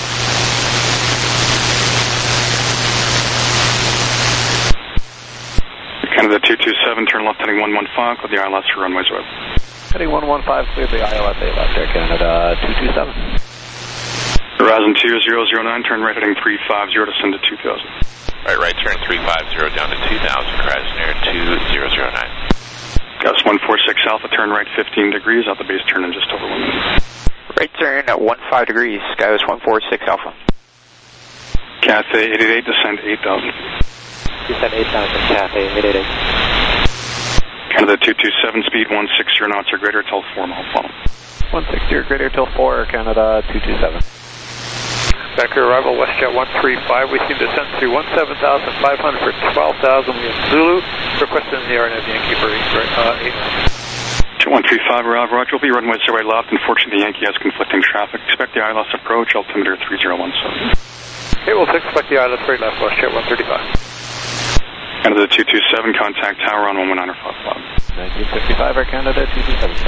Canada two two seven, turn left heading one one five, clear the I L S for runway zero. Heading one one five, clear the I L S eight left, Air Canada two two seven. Horizon two zero zero nine, turn right heading three five zero, descend to two thousand. Right, right, turn three five zero down to two thousand, Horizon Air two zero zero nine. Gus one four six Alpha, turn right fifteen degrees, out the base turn in just over one minute. Right turn at one five degrees, Skywest one four six Alpha. Cathay eight eight eight, descend eight thousand. Descend eight thousand, Cathay eight eight eight. Canada two two seven, speed one six zero knots or greater till four mile final. one sixty or greater till four, Canada two two seven. Vancouver arrival, WestJet one three five, we seem to descend through one seven thousand five hundred for twelve thousand, we have Zulu, requesting the R N A Yankee for uh, eight. one three five, Roger, will be runway zero eight left, unfortunately the Yankee has conflicting traffic, expect the I L S approach, altimeter three zero one seven. Okay, we'll expect the I L S right left, WestJet one thirty-five. Canada two two seven, contact tower on one one nine five five. nineteen fifty-five, Air Canada two two seven.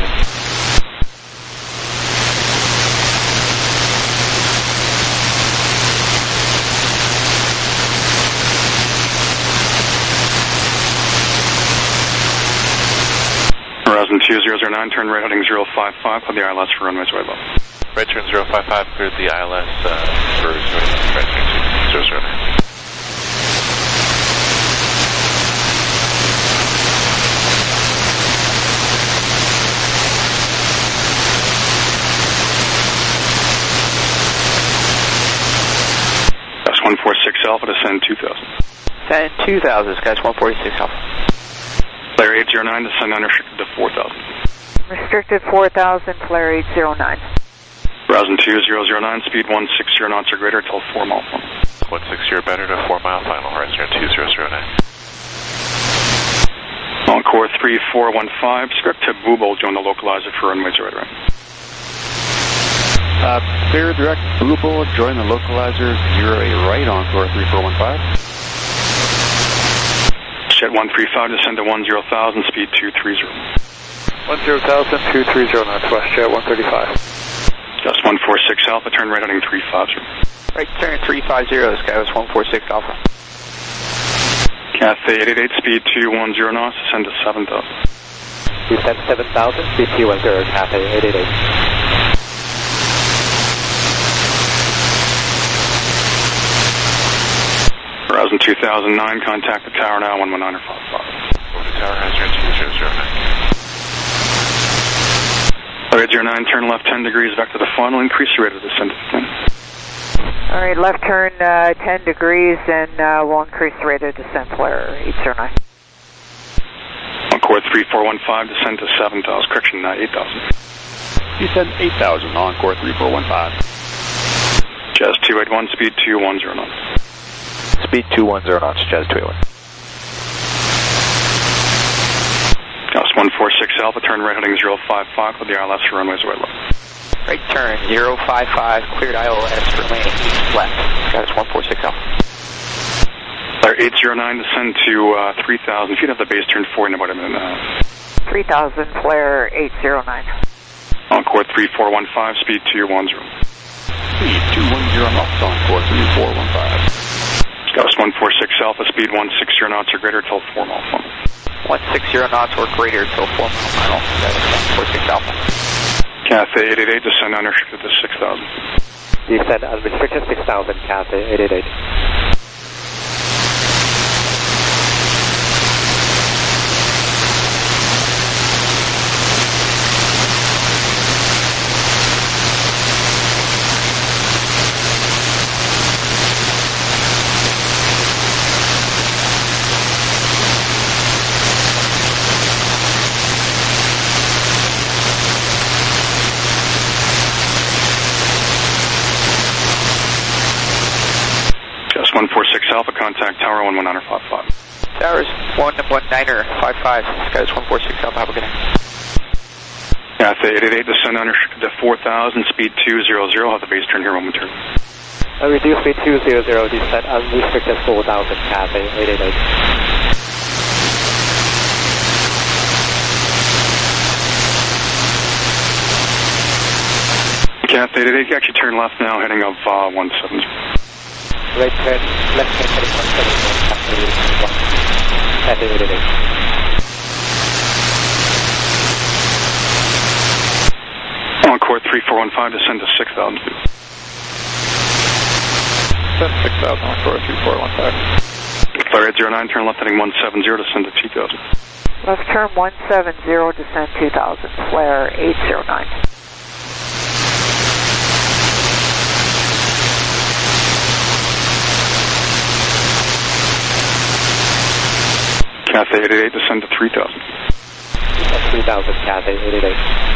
Horizon two zero zero nine, turn right heading zero five five, clear the I L S for runway zero eight left. Right turn zero five five, cleared the I L S uh, for right turn zero zero nine. one four six Alpha, descend two thousand. Descend two thousand, Skywest one forty-six Alpha. Flare eight zero nine, descend unrestricted to four thousand. Restricted four thousand, flare eight zero nine. Horizon two zero zero nine, speed one six zero knots or greater till four mile final. one six zero better to four mile final, Horizon two zero zero nine. Encore three four one five, script to Booble, join the localizer for runway zero eight right. Uh, clear direct Booble, join the localizer zero eight right, Encore three four one five. Jet one three five, descend to one zero thousand, speed two three zero. one zero thousand, two three zero knots, WestJet one thirty-five. Gus one four six Alpha, turn right heading three five zero. Right turn three five zero, this guy was one four six Alpha. Cathay eight eight eight, speed two one zero knots, descend to seven thousand. Descend seven thousand, speed two one zero, Cathay eight eight eight. Horizon two thousand nine, contact the tower now, one one nine five five. Over to tower, hazard two zero zero nine. eight zero nine, turn left ten degrees, back to the final, increase your rate of descent to ten. All right, left turn uh, ten degrees, and uh, we'll increase the rate of descent, flare eight zero nine. Encore three four one five, descend to seven thousand, correction, uh, eight thousand. Descend eight thousand, Encore three four one five. Jazz two eight one, speed two one zero knots. Speed two one zero knots, Jazz two eight one. Gus one four six Alpha, turn right heading zero five five with the I L S for runways right left. Right turn zero five five, cleared I L S for landing east left. Guys, one four six Alpha. Flare eight zero nine, descend to uh, three thousand feet, have the base turn four in about a minute and a half. three thousand, flare eight zero nine. Encore three four one five, speed two one zero. Speed two one zero knots, Encore three four one five. Gus one four six Alpha, speed one six zero knots or greater till four mile final. one six zero knots or greater till four mile final. one four six Alpha. Cathay eight eight eight, descend unrestricted to six thousand. Descend unrestricted six thousand, Cathay eight eight eight. one four six Alpha, contact tower one one nine five five. Towers one one niner five five. This guy's one four six Alpha. Have a good night. Cathay eight eight eight, descend unrestricted to four thousand, speed two zero zero, have the base turn here momentarily. Uh, reduce speed two zero zero, descend unrestricted four thousand, Cathay eight eight eight. Cathay eight eight eight, actually turn left now, heading of uh, one seven zero. Right turn, left turn, heading one seven zero, Cathay eight eight eight. Encore three four one five, descend to six thousand feet. Descend six thousand, Encore three four one five. Flare eight zero nine, turn left heading one seven zero, descend to two thousand. Left turn one seven zero, descend two thousand, flare eight zero nine. Cathay eight eight eight, descend to three thousand. three thousand, Cathay eight eight eight.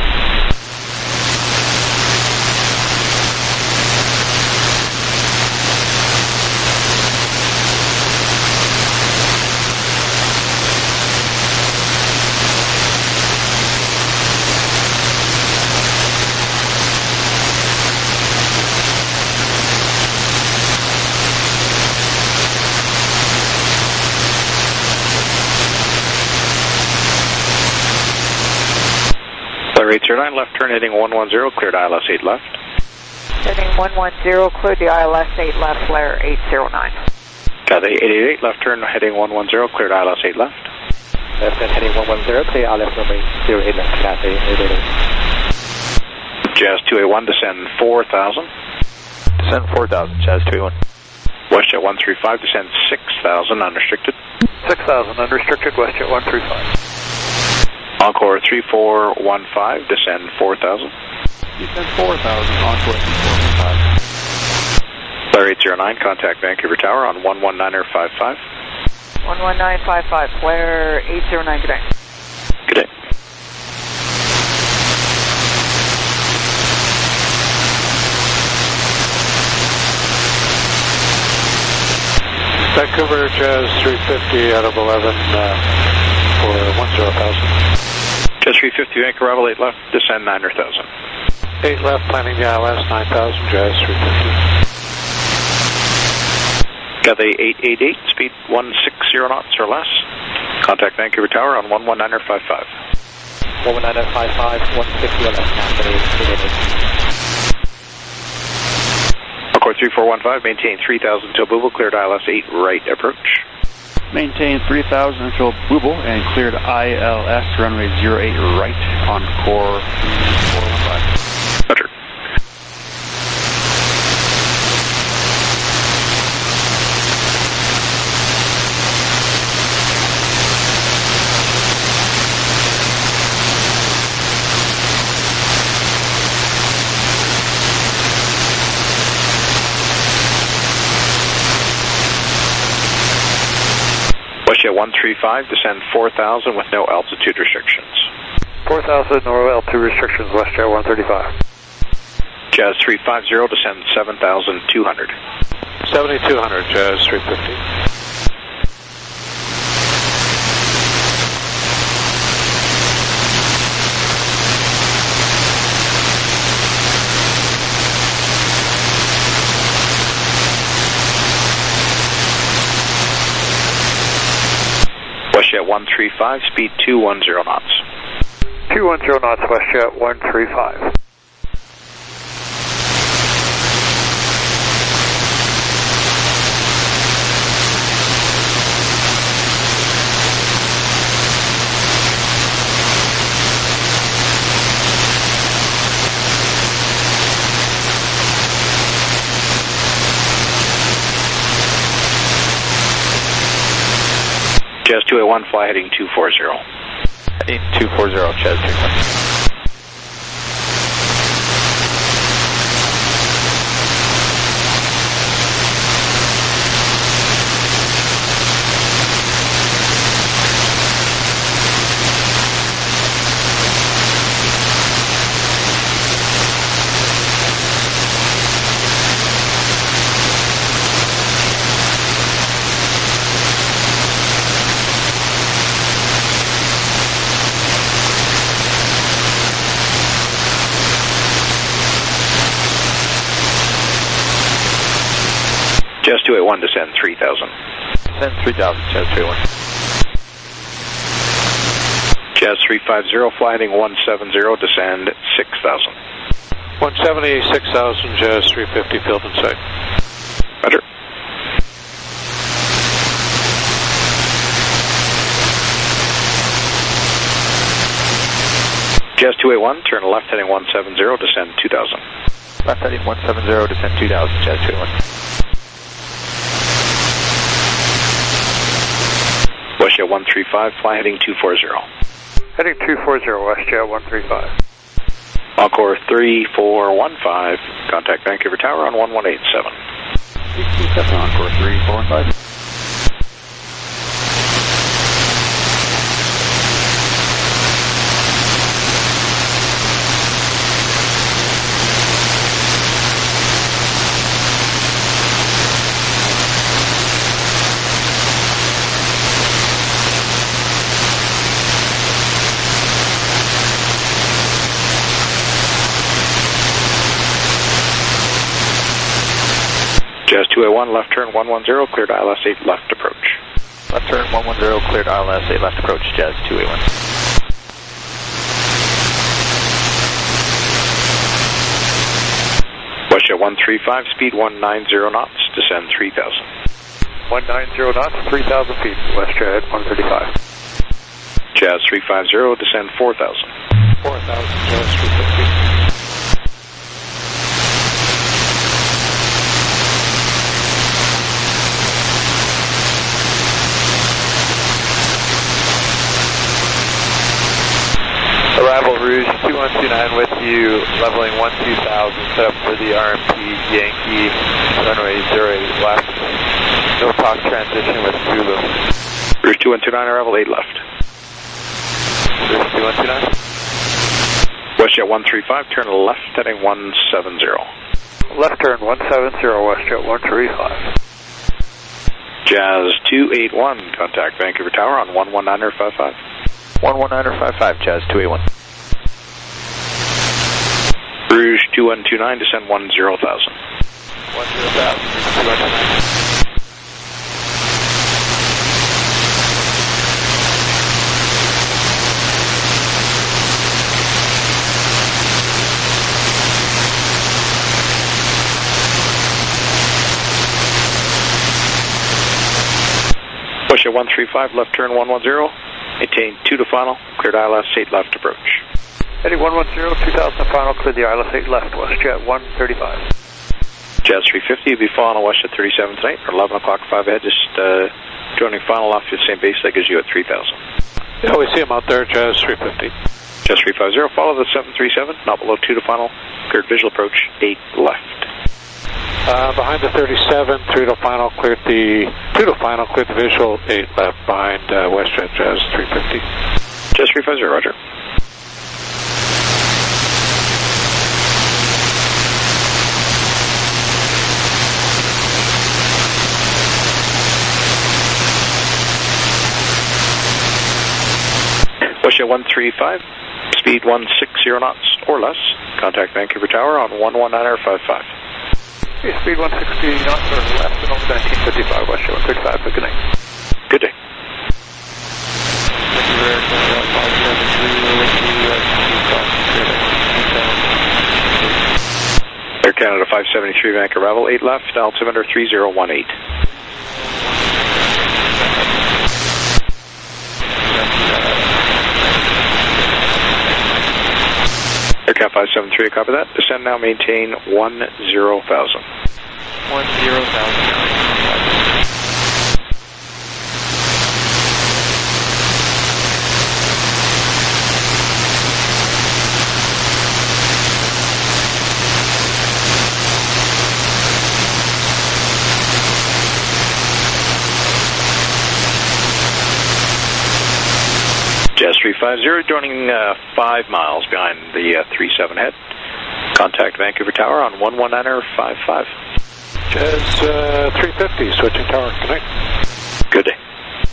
eight zero nine, left turn heading one one zero, cleared I L S eight left. Heading one one zero, cleared the I L S eight left, flare eight zero nine. Cathay eight eight eight, left turn heading one one zero, cleared I L S eight left. Left turn heading one one zero, clear I L S runway zero eight left, Cathay eight eight eight. Jazz two eight one, descend four thousand. Descend four thousand, Jazz two eight one. WestJet one three five, descend six thousand, unrestricted. six thousand, unrestricted, WestJet one three five. Encore three four one five, descend four thousand. Descend four thousand, Encore three four one five. Flare eight zero nine, contact Vancouver Tower on one one nine five five. one one nine five five, flare eight zero nine, good day. Good day. Vancouver Jazz three fifty out of eleven uh, for one zero thousand. Jazz three fifty, Vancouver arrival eight left, descend nine thousand. eight left, planning the I L S nine thousand, Jazz three fifty. Cathay eight eight eight, speed one six zero knots or less. Contact Vancouver Tower on one one nine five five. one one nine five five, one six zero left, Cathay eight eight eight. Encore three four one five, maintain three thousand until Booble, cleared I L S eight right approach. Maintain three thousand until Booble and cleared I L S runway zero eight right on core three four one five. Roger. Westjet one three five, descend four thousand with no altitude restrictions. four thousand, no altitude restrictions, Westjet one thirty-five. Jazz three five zero, descend seven thousand two hundred. seventy-two hundred, Jazz three fifty. Westjet one three five, speed two one zero knots. two one zero knots, Westjet one three five. Jazz two eight one, fly heading two four zero. Heading two four zero, Jazz three one. Jazz two eight one, descend three thousand. Descend three thousand, Jazz three one. Jazz three five zero, fly heading one seven zero, descend six thousand. one seventy, six thousand, Jazz three fifty, field in sight. Roger. Jazz two eight one, turn left heading one seven zero, descend two thousand. Left heading one seven zero, descend two thousand, Jazz two eight one. Westjet one three five, fly heading two four zero. Heading two four zero, Westjet one three five. Encore three four one five, contact Vancouver Tower on one one eight seven. three two seven, Encore three four one five. Jazz two eight one, left turn one one zero, cleared I L S eight left approach. Left turn one one zero, cleared I L S eight left approach, Jazz two eight one. Westjet one three five, speed one nine zero knots, descend three thousand. one nine zero knots, three thousand feet, Westjet one thirty-five. Jazz three five zero, descend four thousand. four thousand, Jazz three fifty. Arrival Rouge two one two nine with you, leveling one two thousand, set up for the R M P Yankee, runway zero eight left. No talk transition with Zulu. Rouge two one two nine, arrival eight left. Rouge two one two nine. Westjet one three five, turn left heading one seven zero. Left turn one seven zero, Westjet one three five. Jazz two eight one, contact Vancouver Tower on one one nine five five. one one nine five five, Jazz two eight one. Rouge two one two nine, descend one zero thousand. one zero thousand, two one two nine. Bush at one three five, left turn one one zero. Maintain two to final, cleared I L S eight left approach. Eddie one one zero, two thousand final, cleared the I L S eight left, WestJet one thirty-five. Jazz three fifty, you'll be following WestJet thirty-seven tonight, or eleven o'clock, five ahead, just uh, joining final off your same base, that gives you at three thousand. Yeah, we see him out there, Jazz three fifty. Jazz three fifty, follow the seven three seven, not below two to final, cleared visual approach, eight left. Uh, behind the thirty-seven, three to final, cleared the, two to final, cleared the visual, eight left behind uh, WestJet, Jazz three fifty. Jazz three fifty, roger. WestJet one three five, speed one sixty knots or less. Contact Vancouver Tower on one one nine five five. Okay, speed one sixty knots or less, and over nineteen fifty-five, WestJet one thirty-five, good night. Good day. Air Canada five seventy-three, Vancouver arrival, eight left, altimeter three zero one eight. Aircraft five seven three, copy that. Descend now, maintain one zero thousand. one zero thousand. Jazz three fifty, joining uh, five miles behind the uh, three seven head. Contact Vancouver Tower on one one nine five five. Jazz uh, three fifty, switching tower, connect. Good day.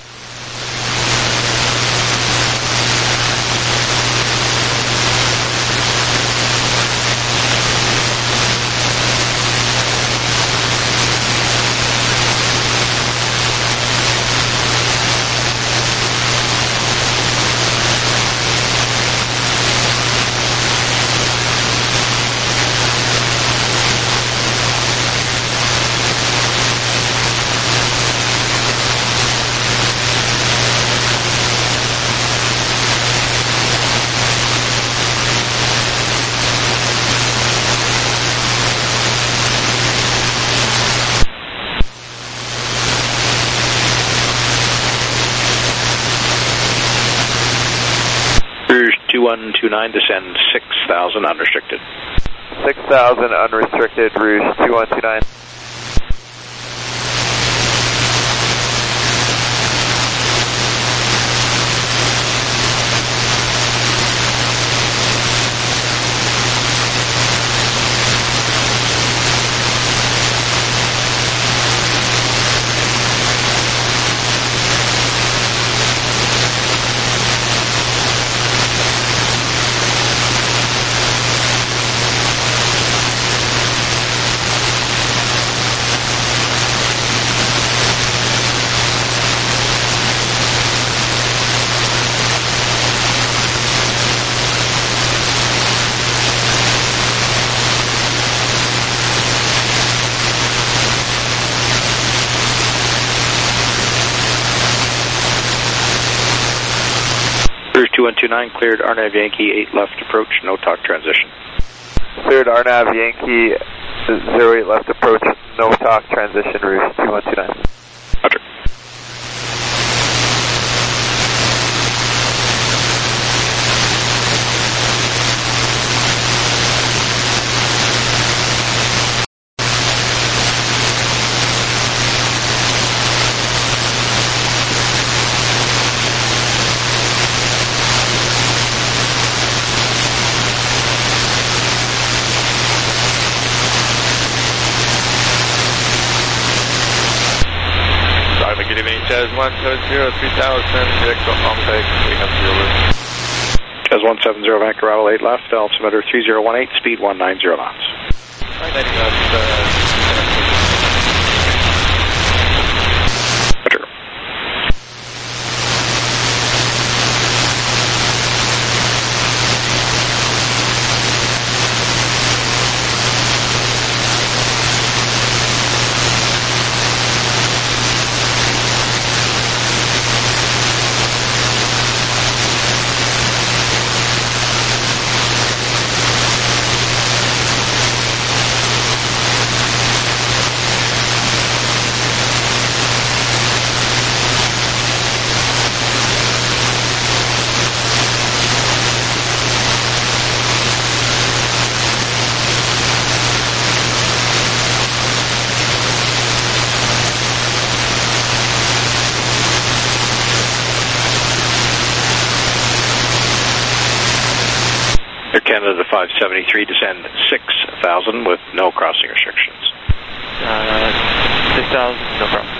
two one two nine, descend six thousand unrestricted. six thousand unrestricted, Rouge two one two nine. two one two nine, cleared Arnav Yankee, eight left approach, no talk transition. Cleared Arnav Yankee, zero eight left approach, no talk transition, Rouge two one two nine. Roger. Good evening, Jazz one seven zero, three thousand, direct on contact, we have zero. Jazz one seven zero, Vancouver arrival, eight left, altimeter three zero one eight, speed one nine zero knots. Right, ninety knots, uh, Roger. Canada five seventy-three, descend six thousand with no crossing restrictions. Uh, six thousand, no problem.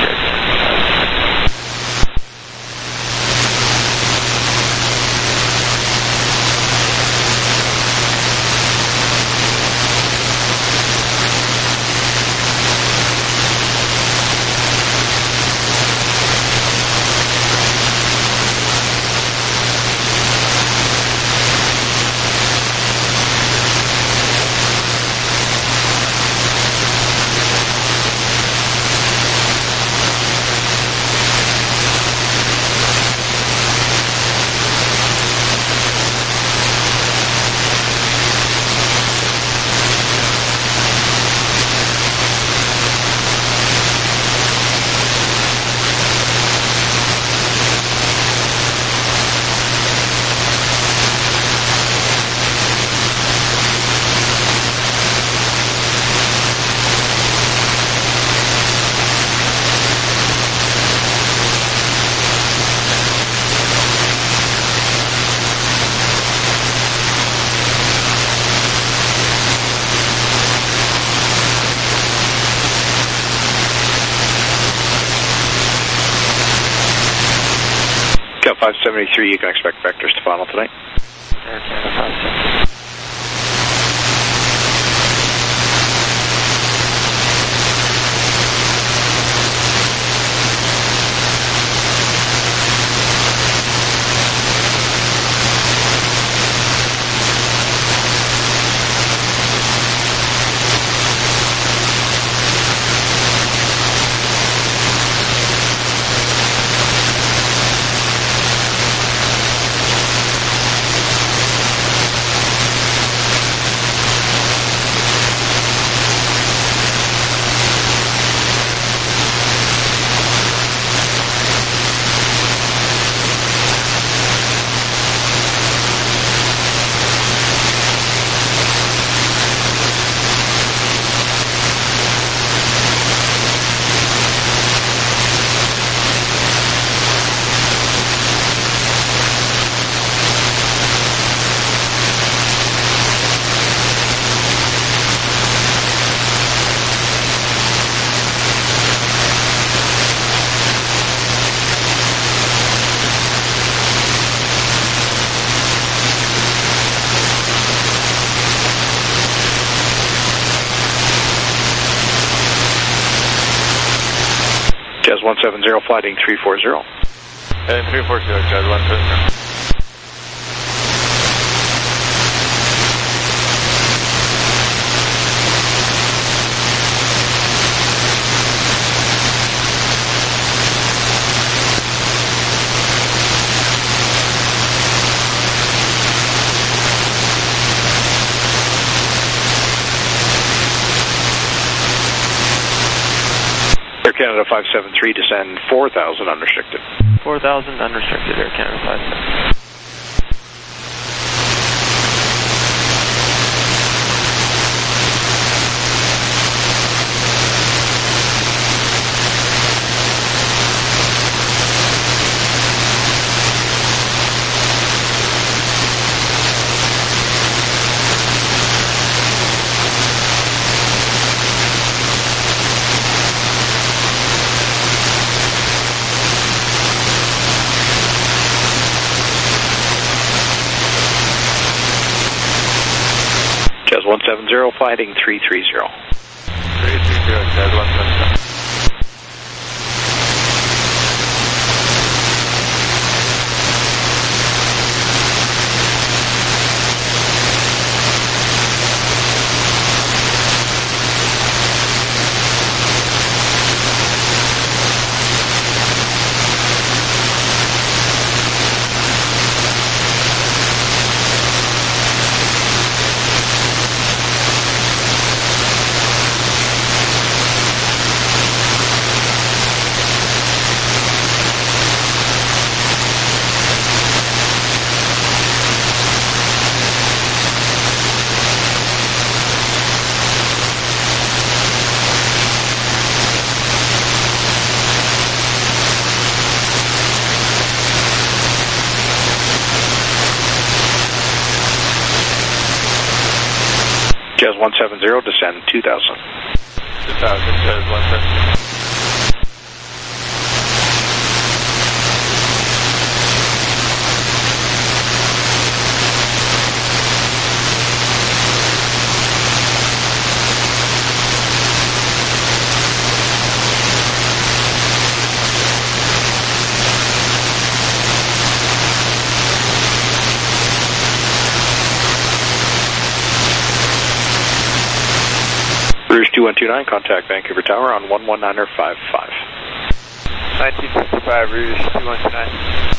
five seventy-three, you can expect vectors to final tonight. Air Canada five seventy-three. Jazz one seven zero, flighting three four zero. Heading three four zero, Jazz one seven zero. Air Canada five seven three, descend four thousand unrestricted. four thousand unrestricted, Air Canada five seven three. Jazz one seven zero, flighting three three zero. three three zero, Jazz one seven zero. Jazz one seven zero, descend two thousand. two thousand, Jazz one seven zero. Rouge two one two nine, contact Vancouver Tower on one one niner five five. nineteen fifty-five, Rouge two one two nine.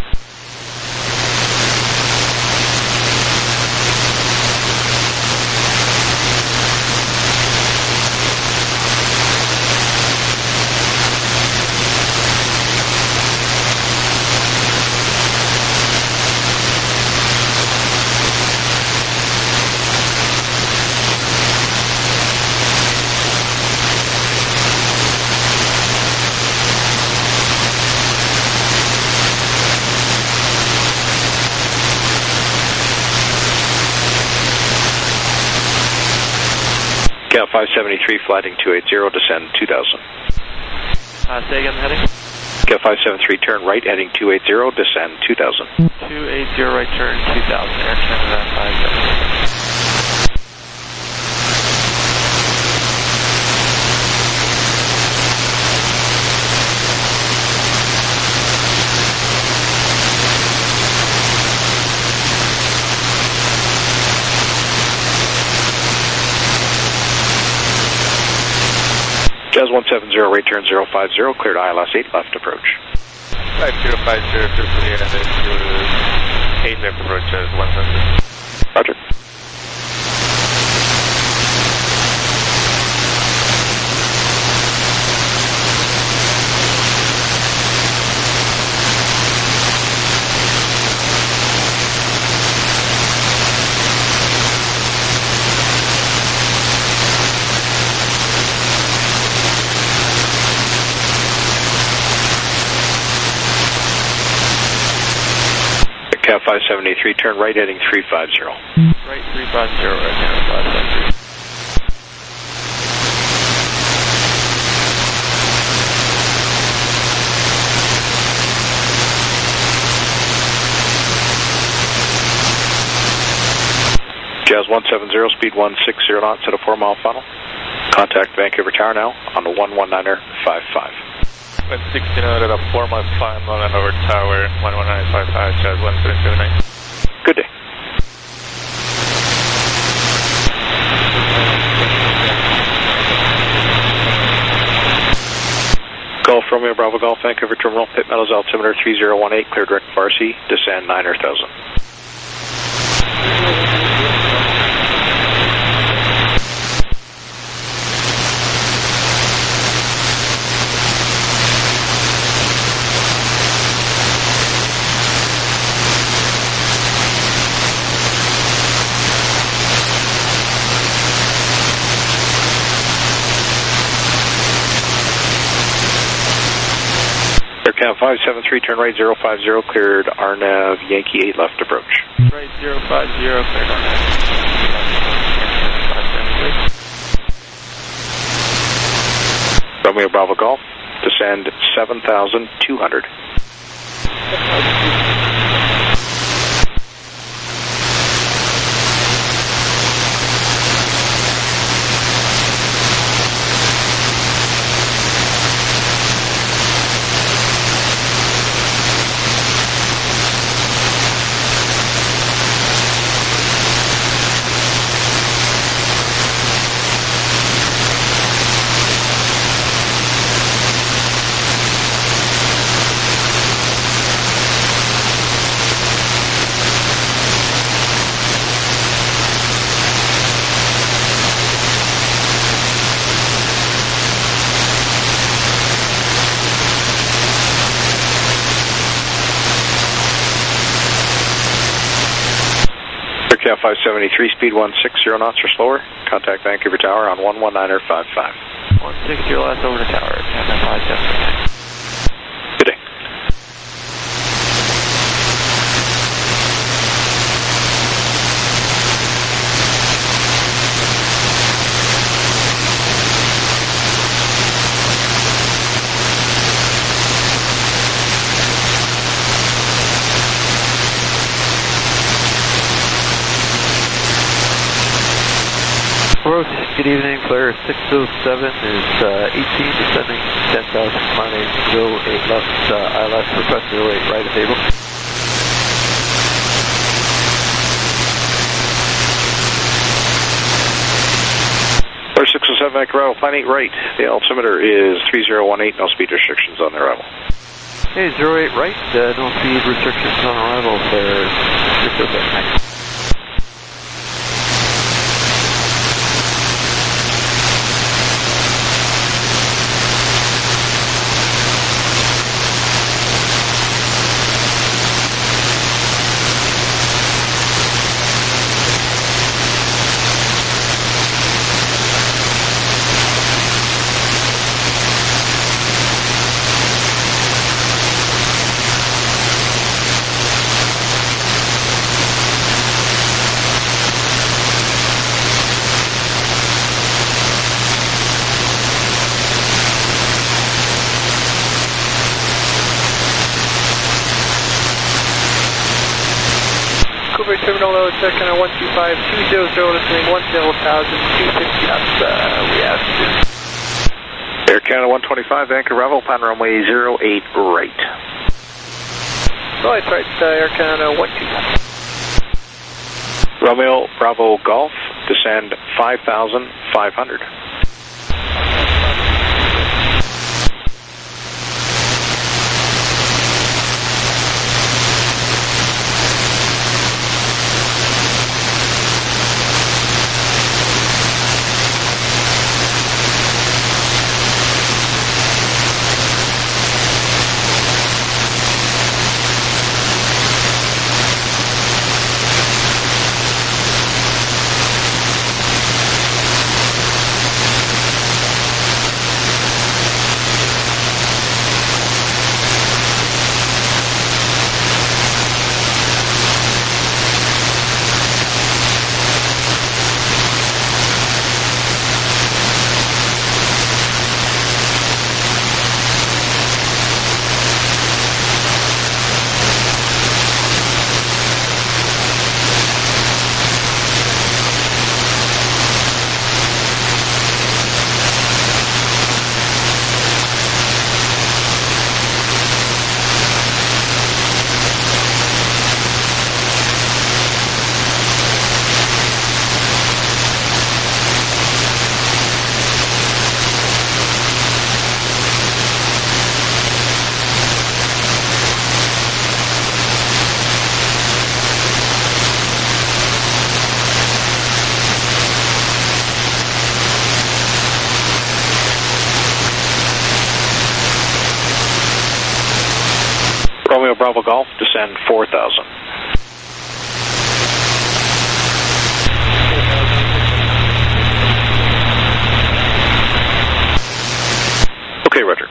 Cal five seventy-three, flighting two eighty, descend two thousand. Uh, say again the heading? Cal five seventy-three, turn right, heading two eighty, descend two thousand. two eighty, right turn, two thousand, Air Canada five seventy-three. Jazz one seven zero, right turn zero five zero, cleared I L S eight, left approach. five zero five zero, two three, and eight left approach, Jazz one seven zero. Roger. Cal five seventy-three, turn right, heading three five zero. Right three five zero, right now five seventy-three. Jazz one seven zero, speed one six zero knots at a four mile funnel. Contact Vancouver Tower now on the one one niner five five. one sixteen out at a four mile final and over tower, one one nine five five, Jazz one seven zero nine. Good day. Golf Romeo Bravo Golf, Vancouver Terminal, Pit Meadows altimeter three zero one eight, cleared Rick Farsi, descend niner thousand. Aircam five seven three, turn right zero five zero, cleared R N A V Yankee eight, left approach. Right zero five zero, cleared R N A V. Romeo Bravo Golf, descend seven thousand two hundred. Aircam five seventy-three, speed one six zero knots or slower. Contact Vancouver Tower on one one niner five five. one six zero left over to tower, Canada five seventy-three. Good day. good evening. Flare six oh seven is uh, eighteen, descending ten thousand, climbing zero eight left, uh, I L S, request zero eight right at table. Flare six oh seven, Vancouver Arrival, plan eight right. The altimeter is three zero one eight, no speed restrictions on the arrival. Hey, zero eight right, uh, no speed restrictions on arrival, Flare six oh seven, thanks. Terminal load, second on one two five two zero zero, listening one zero thousand, two fifty knots, uh, we asked. Air Canada one twenty-five, Vancouver Arrival, plan runway zero eight right. Right, right, uh, Air Canada one two five. Romeo Bravo Golf, descend five thousand five hundred. Romeo Bravo Golf, descend four thousand. Okay, Roger.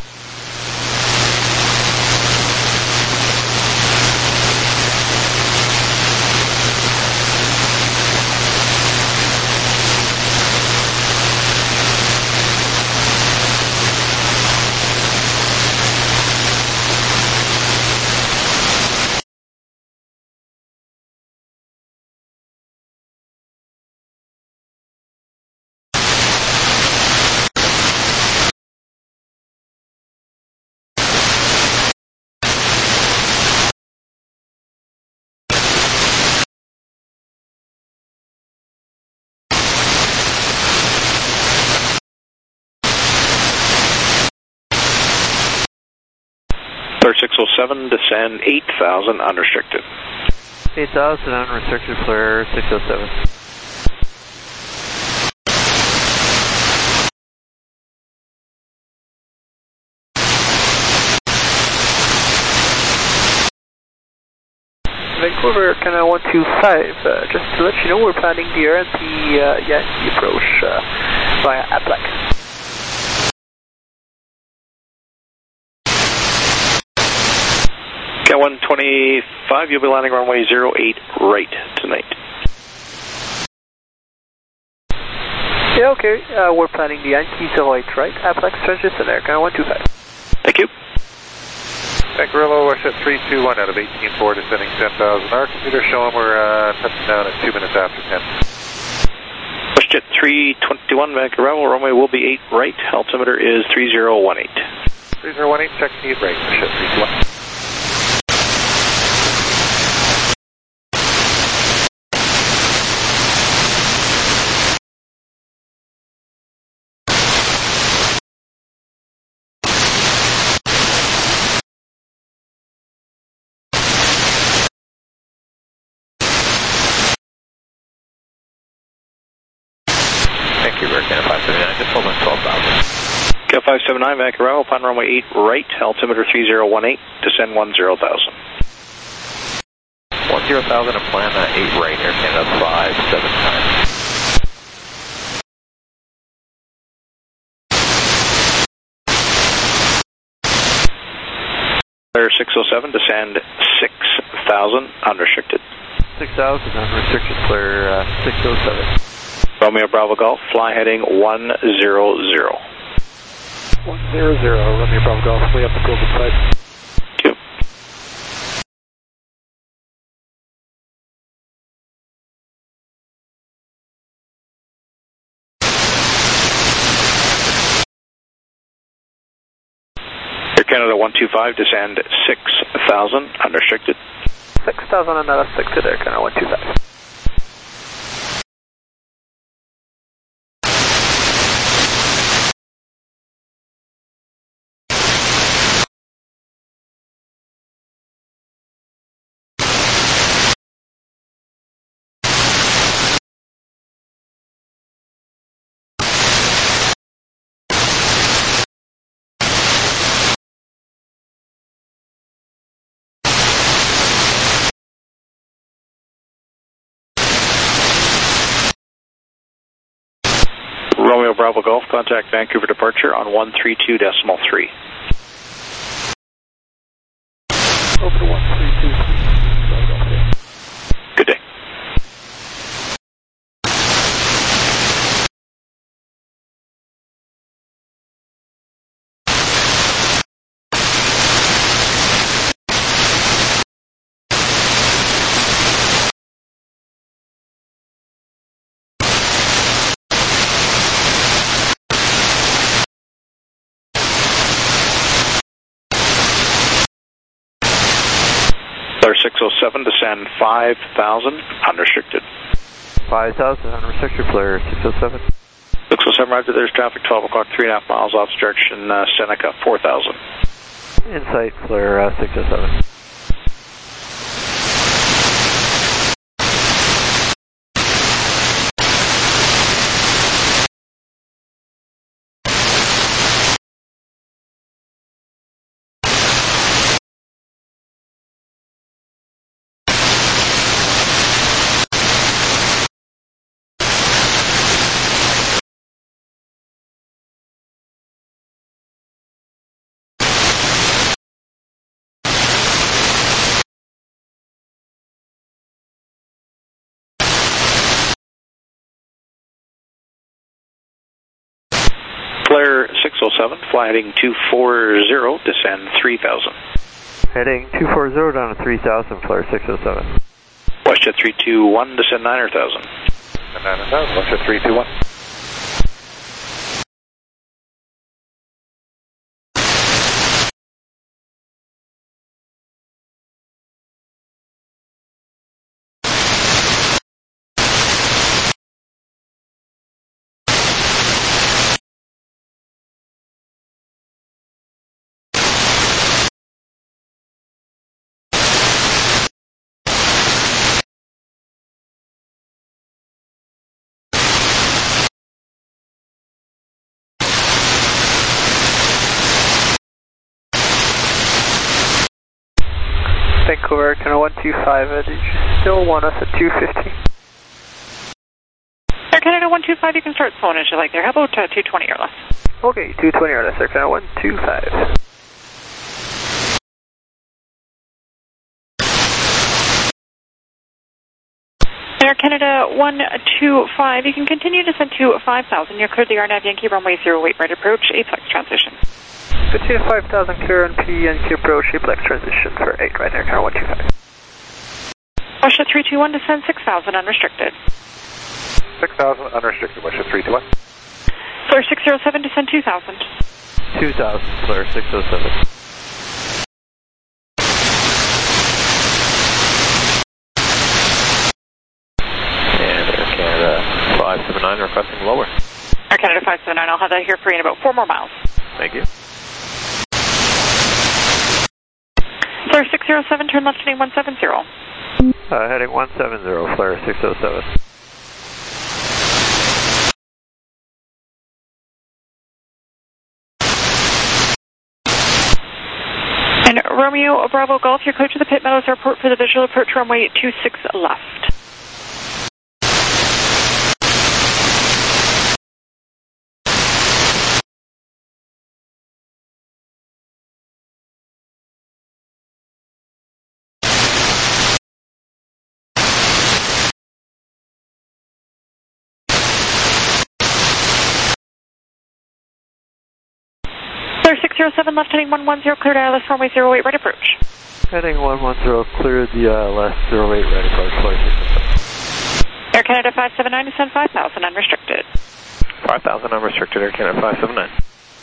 six oh seven, descend eight thousand unrestricted. eight thousand unrestricted, flare six oh seven. Vancouver, Canada one two five, uh, just to let you know, we're planning the R M P uh, Yankee approach uh, via Aplex. Cat one twenty-five, you'll be landing runway zero eight right tonight. Yeah, okay, uh, we're planning the Yankee zero eight right, Aplex, transition there, Canada one two five. Thank you. Vancouver, WestJet three two one out of eighteen four, descending ten thousand. Our computer showing we're uh, touching down at two minutes after ten. WestJet three twenty-one, Vancouver Arrival, runway will be eight right, altimeter is three zero one eight. three zero one eight, check speed right, ship three two one. Vancouver, Canada five seventy-nine, just hold on twelve thousand. Canada five seventy-nine, Vancouver Arrival, upon runway eight right, altimeter three zero one eight, descend one zero thousand. one zero thousand and plan uh, eight right, Air Canada five seventy-nine. Clear six oh seven, descend six thousand, unrestricted. six thousand, unrestricted, clear uh, six oh seven. Romeo Bravo Golf, fly heading one zero zero. one zero zero, Romeo Bravo Golf, way up the Golden side. Two. Air Canada one two five, descend six thousand, unrestricted. six thousand and uh, stick to Air Canada one two five. Romeo Bravo Golf, contact Vancouver departure on one three two decimal three. Over to one three two. Good day. six oh seven, descend five thousand, unrestricted. five thousand, unrestricted, flare six oh seven. six oh seven, roger, there's traffic, twelve o'clock, three and a half miles off direction, uh, Seneca, four thousand. Insight, flare uh, six oh seven. Flare six oh seven, fly heading two four zero, descend three thousand. Heading two four zero down to three thousand, flare six oh seven. WestJet three two one, descend nine thousand. nine thousand, WestJet three two one. Vancouver, Canada one two five, uh, did you still want us at two fifty? Air Canada one two five, you can start slowing as you like there. How about uh, two twenty or less? Okay, two twenty or less, Air Canada one two five. Air Canada one two five, you can continue to send to five thousand. You're cleared the R N A V Yankee runway zero eight right approach, eight flex transition. Continue five thousand, clear on P and Q approach, eight flex transition for eight right, Air Canada one two five. Russia three two one, descend six thousand, unrestricted. six thousand, unrestricted, Westjet three two one. Flare six zero seven, descend two thousand. two thousand, Flare six oh seven. And Air Canada five seven nine requesting lower. Air Canada five seven nine, I'll have that here for you in about four more miles. Thank you. Flare six zero seven, turn left heading one seven zero. Uh, heading one seven zero, Flare six oh seven. And Romeo Bravo Golf, you're clear to the Pitt Meadows Airport for the visual approach runway two six left. Flare six zero seven, left heading one one zero, cleared I L S runway zero eight, right approach. Heading one one zero, cleared the I L S zero eight, right approach, Flare six oh seven. Air Canada five seven nine, descend five thousand, unrestricted. five thousand unrestricted, Air Canada five seven nine.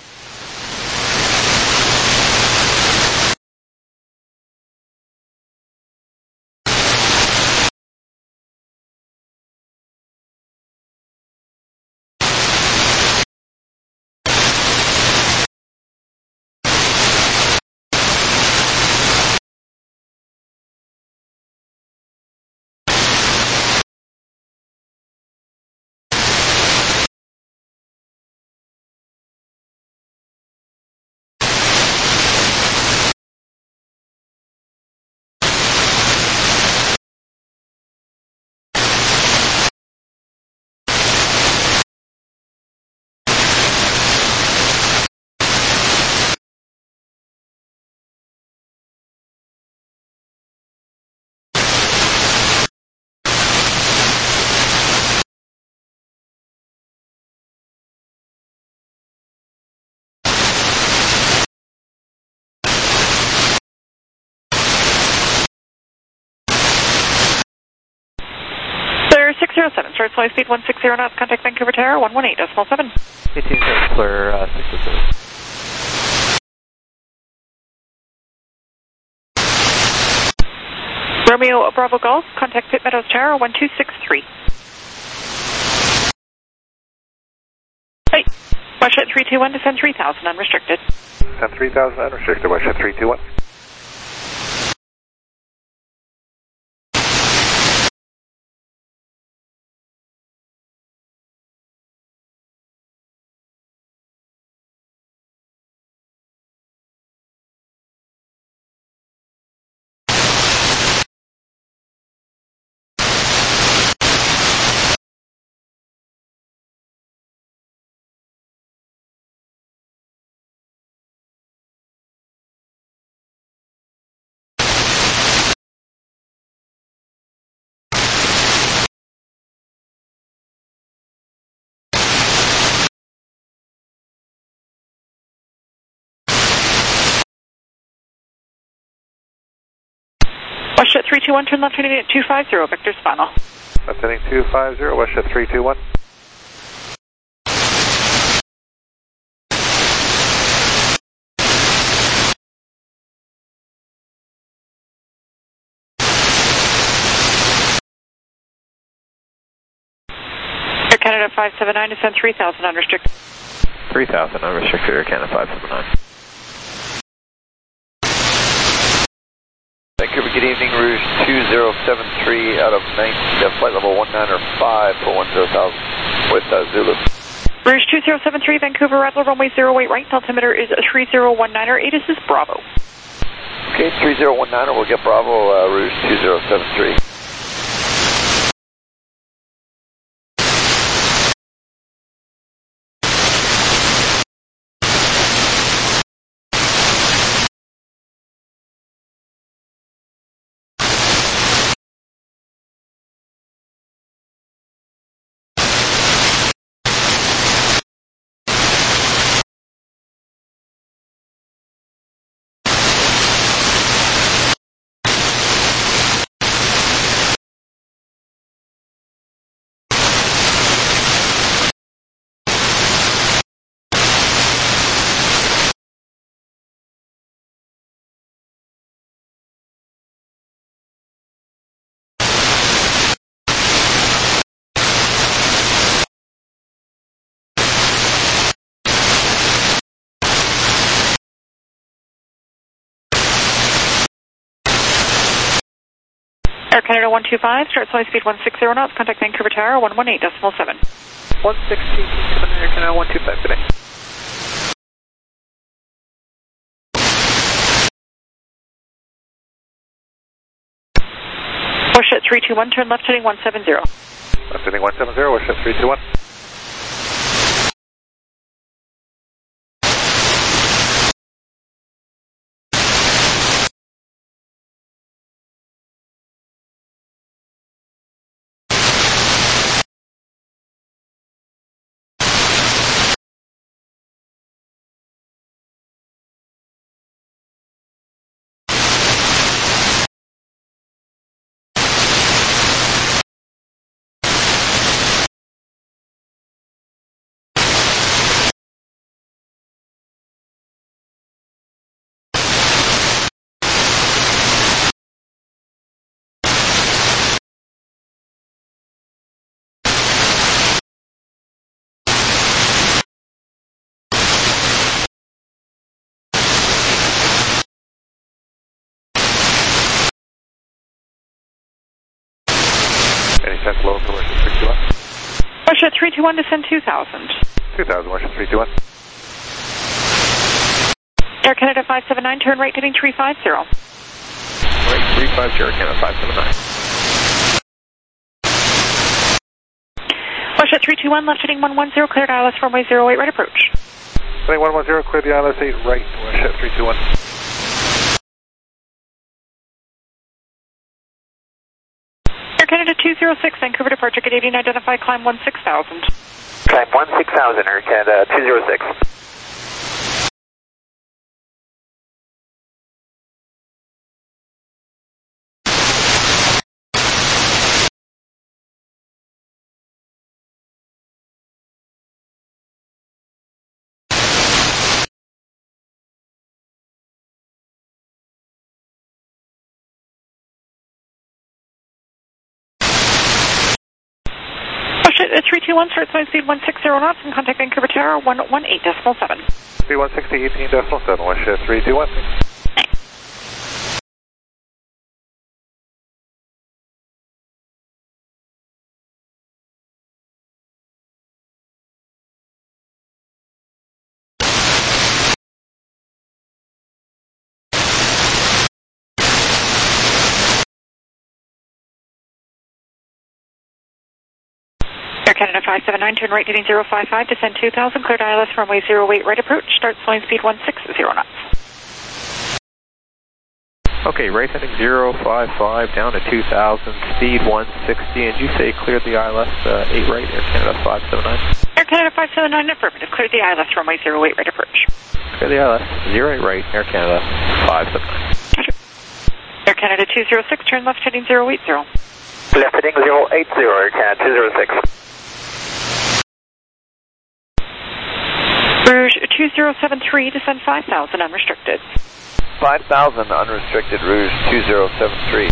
six zero seven, start flight speed one sixty knots, contact Vancouver Tower one one eight decimal seven. eighteen seven, Flare uh, six oh seven. Romeo Bravo Golf, contact Pitt Meadows Tower one two six three. Hey, Westjet three two one, descend three thousand, unrestricted. Descend three thousand, unrestricted, Westjet three two one. Westjet three two one, turn left heading at two five zero, Victor's final. Left heading two five zero, Westjet three two one. Air Canada five seven nine, descend three thousand, unrestricted. three thousand unrestricted, Air Canada five seven nine. Vancouver, good evening, Rouge two zero seven three out of nine, uh, flight level one nine five for one zero thousand with uh, Zulu. Rouge two zero seven three, Vancouver, Rattler, runway zero eight right, altimeter is three zero one nine, A T I S is Bravo. Okay, three zero one nine, we'll get Bravo, uh, Rouge two zero seven three. Air Canada one two five, start flight speed one sixty knots, contact Vancouver Tower one one eight decimal seven. one sixty, Air Canada one two five today. Warship three two one, turn left heading one seven zero. Left heading one seven zero, Warship three two one. Any sense low for Warship three two one? Warship three two one, descend two thousand. two thousand, Warship three two one. Air Canada five seven nine, turn right heading three five zero. Right, three five zero, Canada five seven nine. Warship three two one, left heading one one zero, cleared I L S runway zero eight, right approach. Heading one one zero, clear the I L S eight right, Warship three two one. Air Canada two zero six, Vancouver departure, gate eighteen, identify, climb one six thousand. Climb one six thousand, Air Canada two zero six. three two one, start flight speed one sixty knots and contact Vancouver Tower one one eight decimal seven. Speed one sixty, eighteen decimal seven, Warship three two one. Air Canada five seven nine, turn right heading zero five five, descend two thousand, cleared I L S runway zero eight, right approach, start flying speed one sixty knots. Okay, right heading zero five five, down to two thousand, speed one sixty, and you say cleared the I L S uh, eight right, Air Canada five seven nine? Air Canada five seven nine, affirmative, cleared the I L S runway zero eight, right approach. Clear the I L S zero eight right, Air Canada five seven nine. Air Canada two zero six, turn left heading zero eight zero. Left heading zero eight zero, Air Canada two zero six. Rouge two zero seven three, descend five thousand, unrestricted. five thousand, unrestricted, Rouge two zero seven three.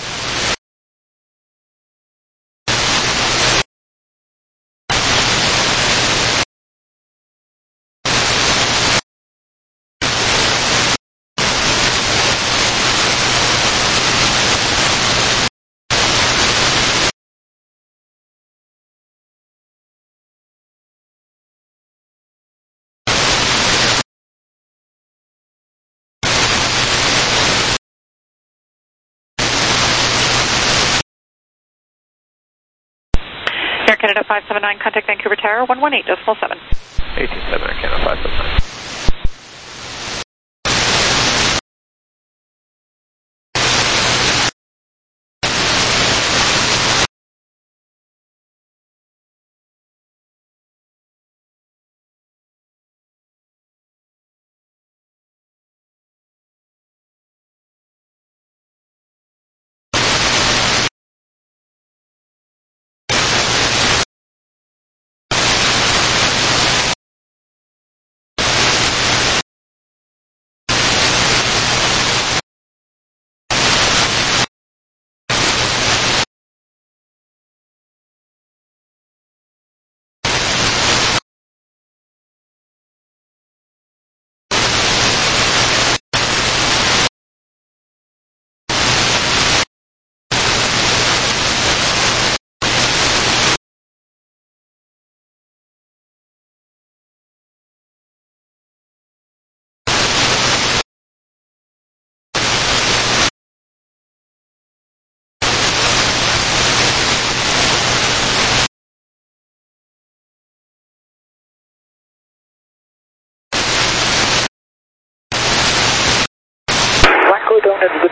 Air Canada five seven nine, contact Vancouver Tower one one eight decimal seven. eighteen seven, Air Canada five seven nine.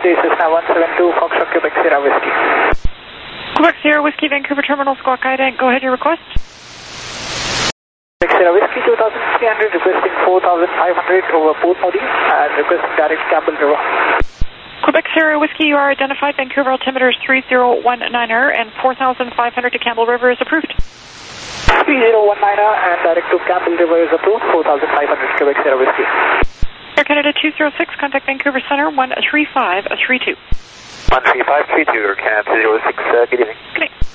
J Cessna one seven two, Foxtrot Quebec Sierra Whiskey. Quebec Sierra Whiskey, Vancouver Terminal, Squawk Ident. Go ahead, your request. Quebec Sierra Whiskey two thousand three hundred, requesting four thousand five hundred over Port Moody and requesting direct Campbell River. Quebec Sierra Whiskey, you are identified. Vancouver altimeter is three zero one nine er and four thousand five hundred to Campbell River is approved. three zero one nine er and direct to Campbell River is approved, four thousand five hundred Quebec Sierra Whiskey. Air Canada two zero six, contact Vancouver Center one three five three two. one three five three two, Air Canada two zero six, uh, good evening. Good evening.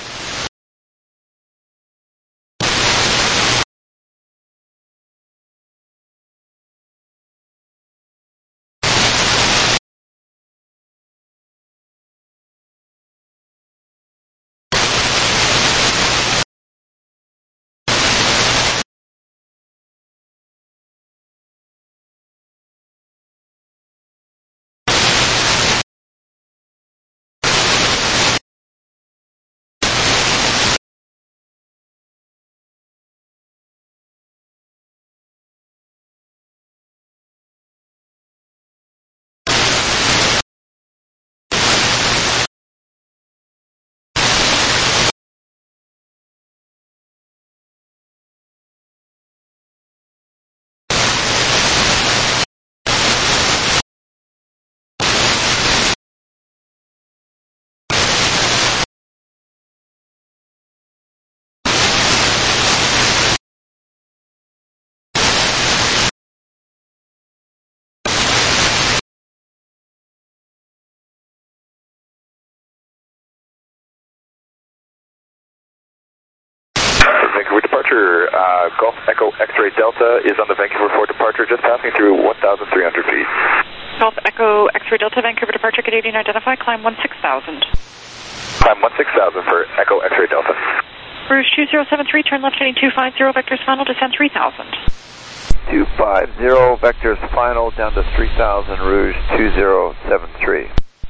Vancouver departure, uh, Golf Echo X-Ray Delta is on the Vancouver Fort departure, just passing through one thousand three hundred feet. Golf Echo X-Ray Delta, Vancouver departure, Canadian identify, climb one six thousand. Climb one six thousand for Echo X-Ray Delta. Rouge two zero seven three, turn left heading two five zero, vectors final, descend three thousand. two five zero, vectors final, down to three thousand, Rouge two zero seven three.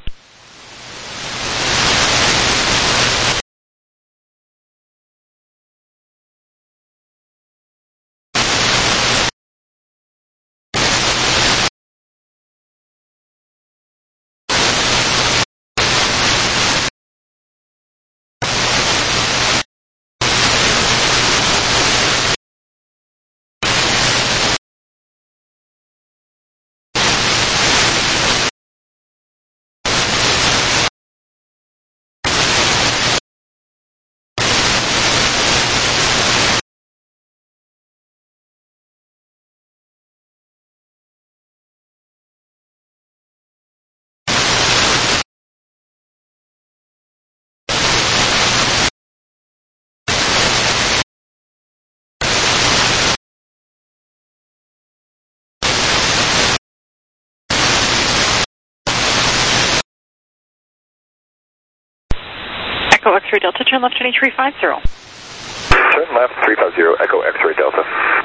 Echo X-Ray Delta, turn left heading three five zero. Turn left, three five zero, Echo X-Ray Delta.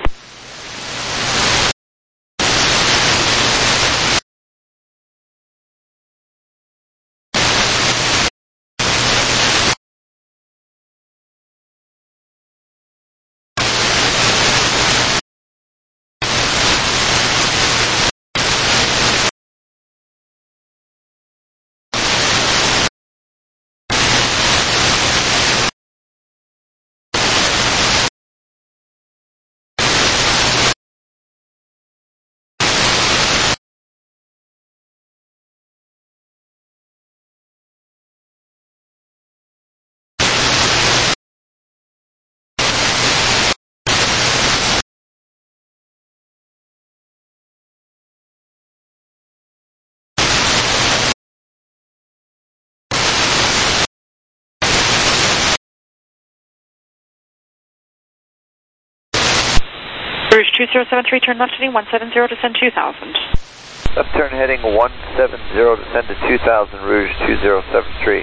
Rouge two zero seven three, turn left heading one seven zero, descend two thousand. Left turn heading one seven zero, descend to two thousand, Rouge two zero seven three.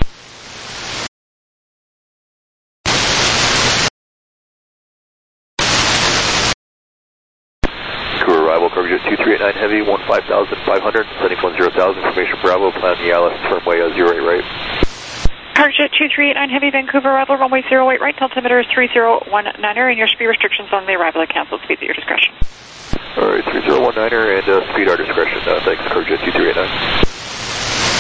Vancouver arrival, Cargo two three eight nine Heavy, one five thousand five hundred, sending one zero thousand, information Bravo, plan the I L S, turnway uh, zero eight right. Cargo two three eight nine Heavy, Vancouver arrival, runway zero eight right, altimeter is three zero one nine er, and your speed restrictions on the arrival at cancelled speeds at your discretion. Alright, three zero one nine er and uh, speed our discretion. Uh, thanks, Cargo two three eight nine.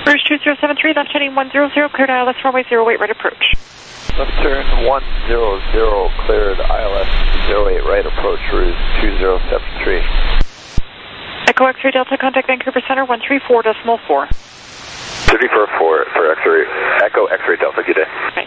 Rouge two zero seven three, left heading one zero zero, cleared I L S runway zero eight, right approach. Left turn one zero zero, cleared I L S zero eight, right approach, Rouge two zero seven three. Echo X-ray Delta, contact Vancouver Center, one three four decimal four. three four four for X-ray, Echo X-ray Delta, good day. Bye.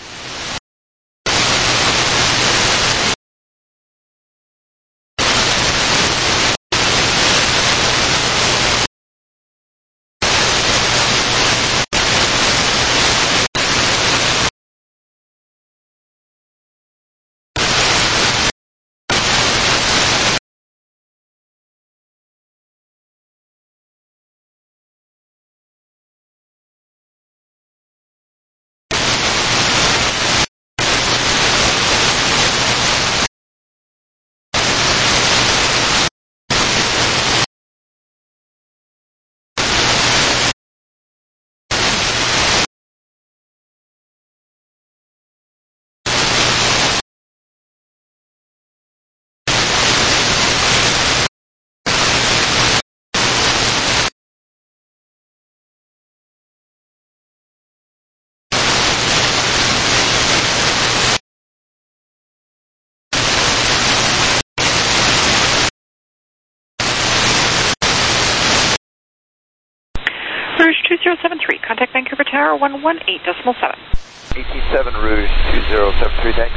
Rouge two zero seven three, contact Vancouver Tower, one one eight decimal seven. eighteen seven, Rouge two zero seven three, thanks.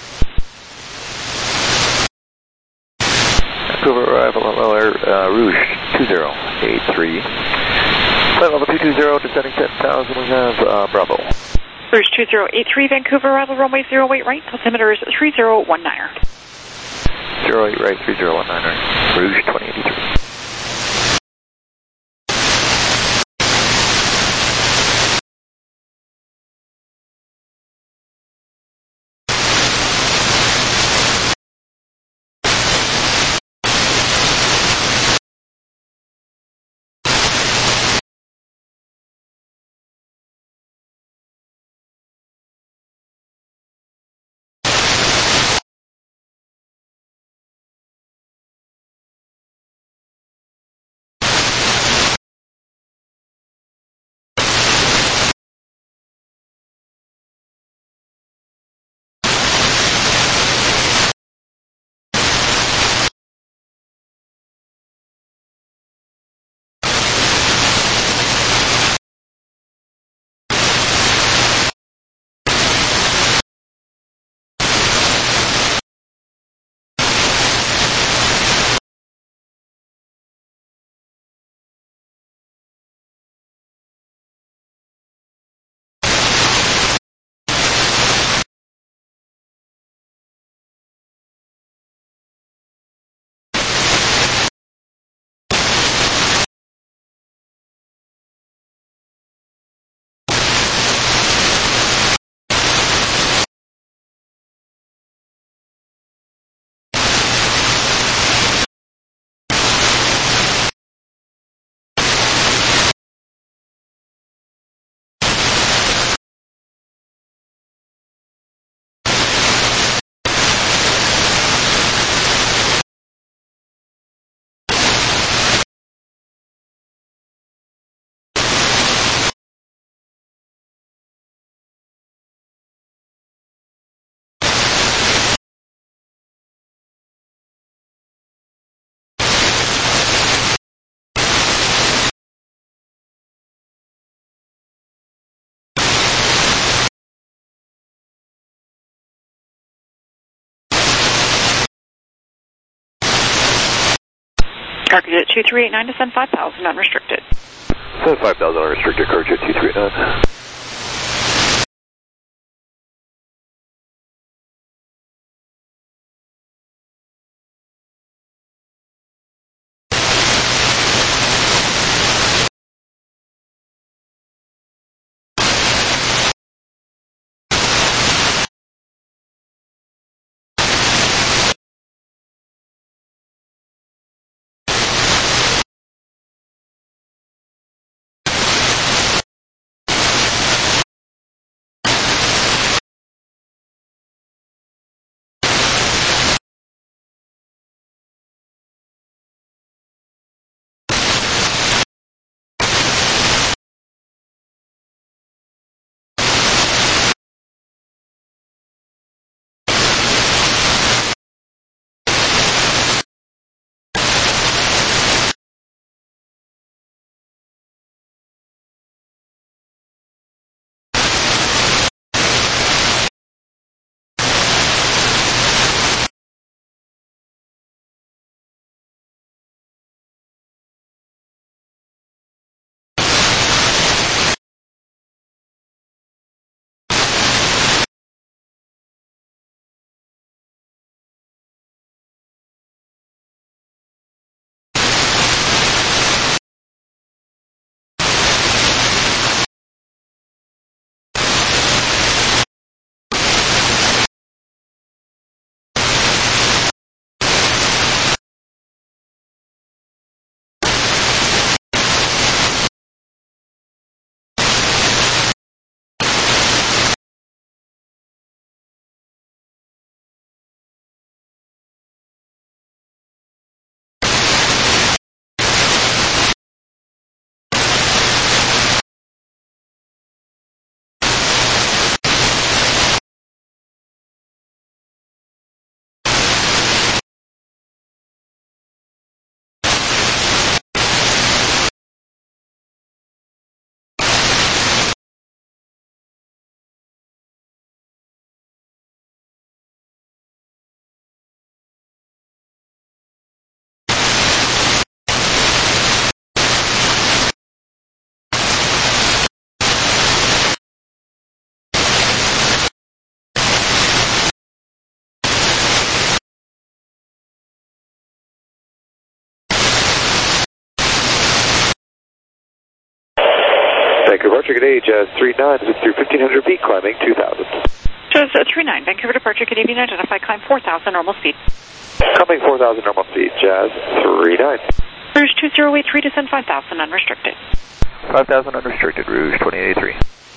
Vancouver arrival, uh, Rouge two zero eight three. Flight level two two zero, descending ten thousand, we have uh, Bravo. Rouge two zero eight three, Vancouver arrival, runway zero eight right, altimeter is three zero one nine. zero eight right, three zero one nine, Rouge twenty eighty-three. Target two three eight nine, descend five thousand, unrestricted. Descend five thousand, unrestricted, Cargo two three eight nine. Vancouver departure, good day, Jazz three nine, zip through fifteen hundred feet, climbing two thousand. Jazz three nine, Vancouver departure, good evening, identify climb four thousand, normal speed. Coming four thousand, normal speed, Jazz three nine. Rouge two zero eight three, descend five thousand, unrestricted. five thousand unrestricted, Rouge twenty-eight eighty-three.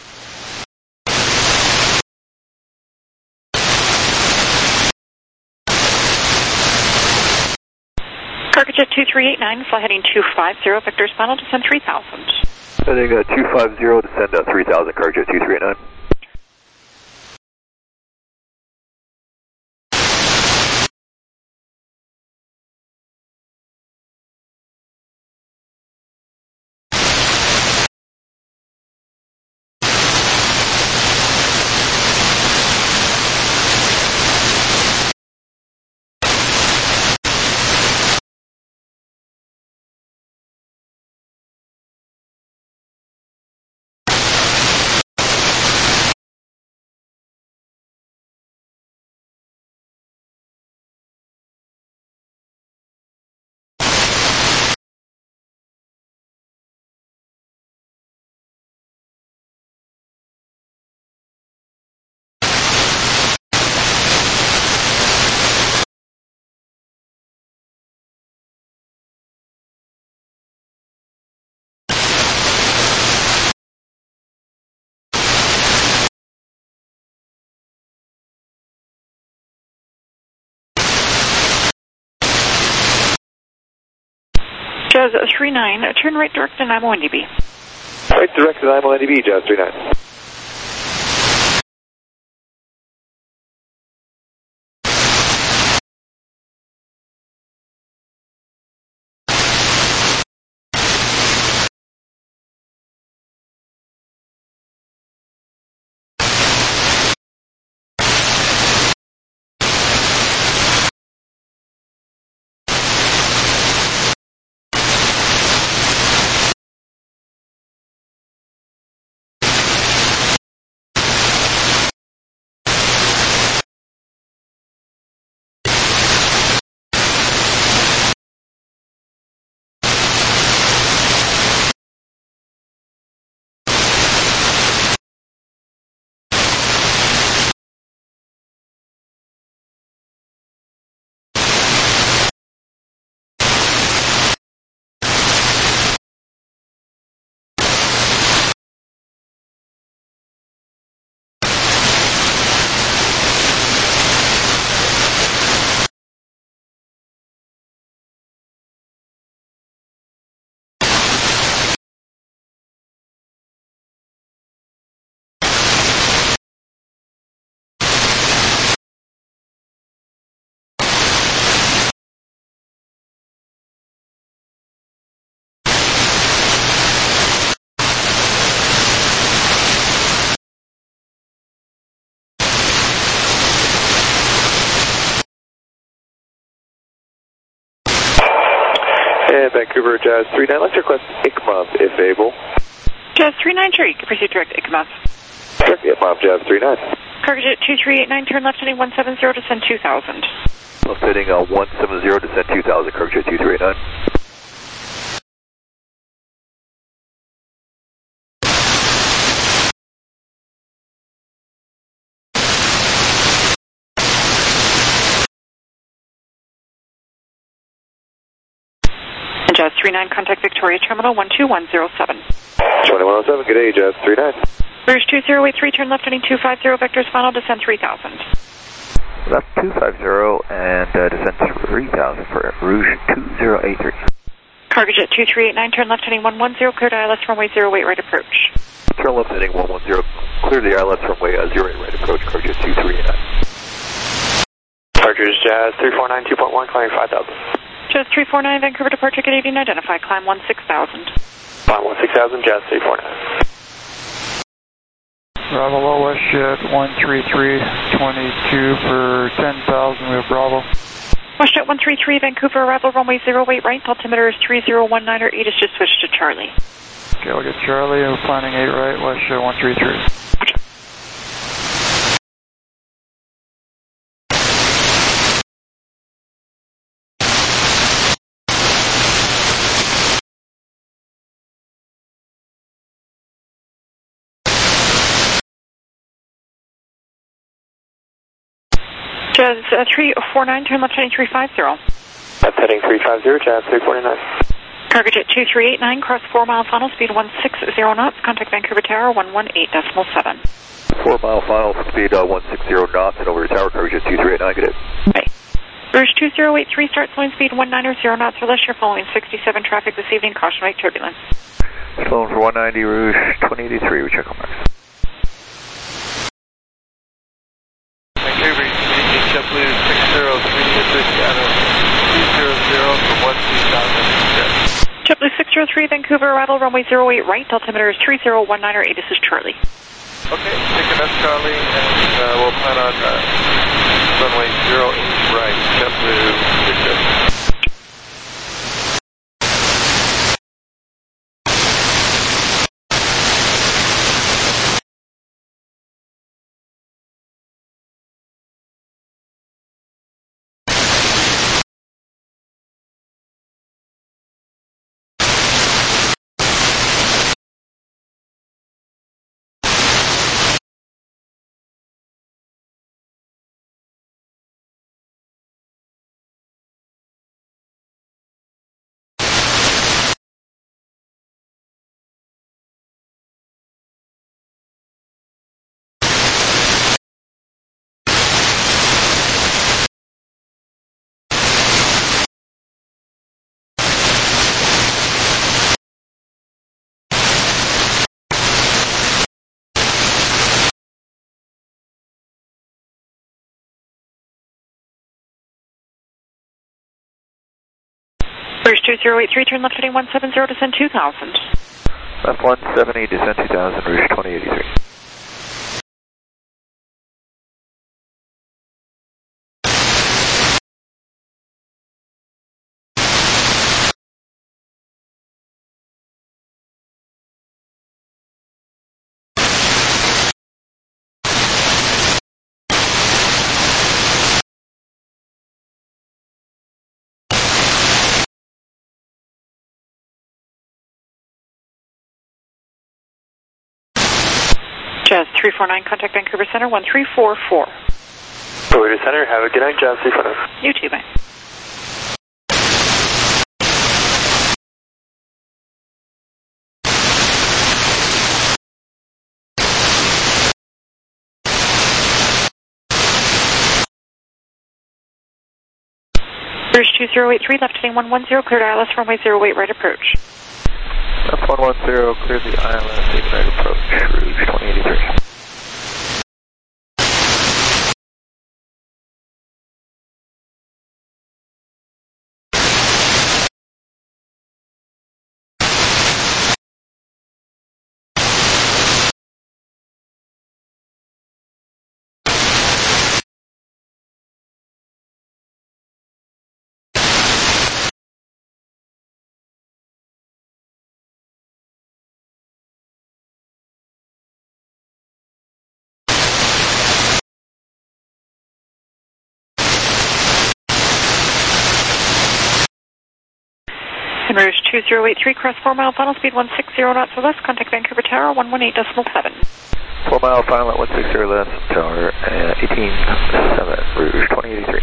Cargojet two three eight nine, fly heading two five zero, vectors final, descend three thousand. Heading uh, two five zero, descend uh, three thousand, Cargojet two three eight nine. Jazz three nine, turn right direct to Nine One D B. Right direct to Nine One D B, Jazz three nine. And Vancouver, Jazz three nine, let's request I C M O F if able. Jazz three nine, sure, you can proceed direct I C M O F. Direct I C M O F, Jazz three nine. Cargojet two three eight nine, turn left heading one seven zero, descend two thousand. Left heading uh, one seven zero, descend two thousand, Cargojet two three eight nine. Jazz three nine, contact Victoria Terminal one two one zero seven. twenty-one oh seven, good day, Jazz three nine. Rouge two zero eight three, turn left heading two five zero, vectors final, descend three thousand. Left two five zero and uh, descend three thousand for Rouge two zero eight three. Cargojet two three eight nine, turn left heading one one zero, clear to I L S runway zero eight, right approach. Turn left heading one one zero, clear the I L S runway uh, zero eight, right approach, Cargojet two three eight nine. Departures Jazz three four nine two point one, climbing five thousand. Jazz three four nine, Vancouver departure, good evening, identify, climb one six thousand. Climb one six thousand, Jazz three four nine. Bravo low, WestJet one three three, twenty-two for ten thousand, we have Bravo. WestJet one three three, Vancouver, arrival runway zero eight right, altimeter is three zero one nine, or eight is just switched to Charlie. Okay, we'll get Charlie, we're planning eight right, WestJet one three three. Jazz uh, three four nine, turn left heading three five zero. Left heading three five zero, Jazz three forty-nine. Cargo jet two three eight nine, cross four mile final, speed one six zero knots, contact Vancouver Tower one one eight decimal seven. Four mile final, speed uh, one six zero knots, and over to Tower, cargo jet two three eight nine, good day. Right. Rouge two zero eight three, start slowing speed one nine zero knots or less, you're following sixty-seven traffic this evening, caution wake turbulence. Slowing for one ninety, Rouge twenty eighty-three, we check on marks. Vancouver, JetBlue six zero three, Seattle two zero zero for one two thousand. JetBlue six zero three, Vancouver, arrival runway zero eight right, altimeter is three zero one nine eight, this is Charlie. Okay, take enough Charlie, and uh, we'll plan on uh, runway zero eight right, JetBlue six zero three. Rouge two zero eight three, turn left heading one seven zero, descend two thousand. Left one seventy, descend two thousand, Rouge twenty eighty-three. Jazz three four nine, contact Vancouver Center one three four four. Over to Center, have a good night, Jazz three four nine. You too, bye. Rouge two zero eight three, left heading one one zero, cleared I L S, runway zero eight right approach. Left one one zero, clear the I L S, eight right approach, Rouge twenty eighty-three. And Rouge two zero eight three, cross four mile final, speed one six zero knots or less, contact Vancouver Tower one one eight decimal seven. Four mile final at one six zero left, Tower uh, eighteen seven, Rouge twenty eighty-three.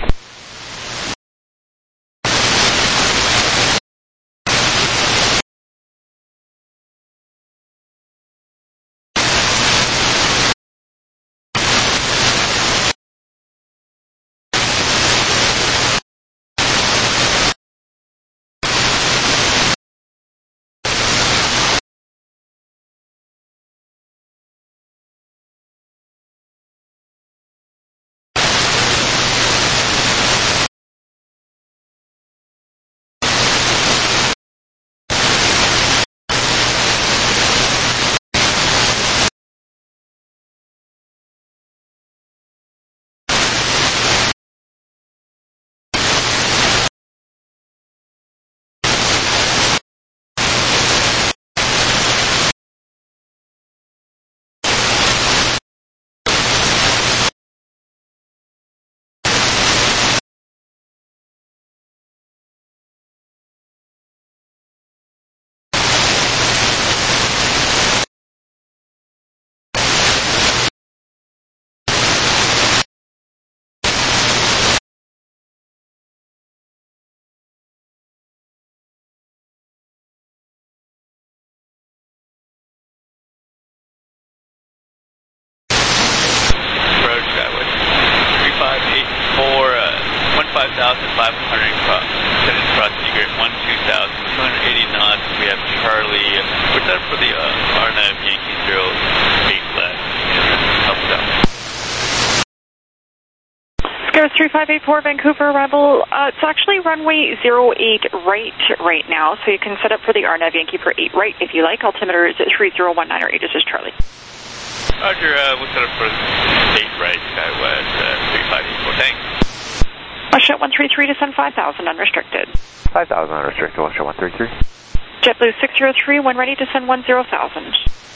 There was three five eight four Vancouver arrival. Uh, it's actually runway zero eight right right now, so you can set up for the R N A V Yankee for eight right if you like. Altimeter is at three zero one nine or eight. This is Charlie. Roger, uh, we'll set up for eight right, SkyWest, uh, three five eight four. Thanks. Westjet one three three to send five thousand unrestricted. five thousand unrestricted, Westjet one three three. JetBlue six zero three, when ready to send one zero thousand.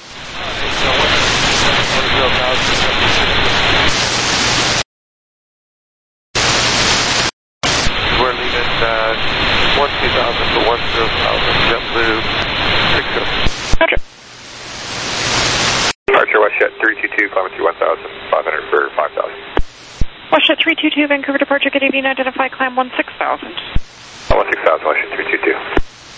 We're leaving uh, one two thousand for one zero thousand, JetBlue six zero. Roger. Departure WestJet three two two, climbing through one thousand five hundred for five thousand. WestJet three two two, Vancouver departure, good evening, identify, climb one six thousand. Oh, one six thousand, WestJet three two two.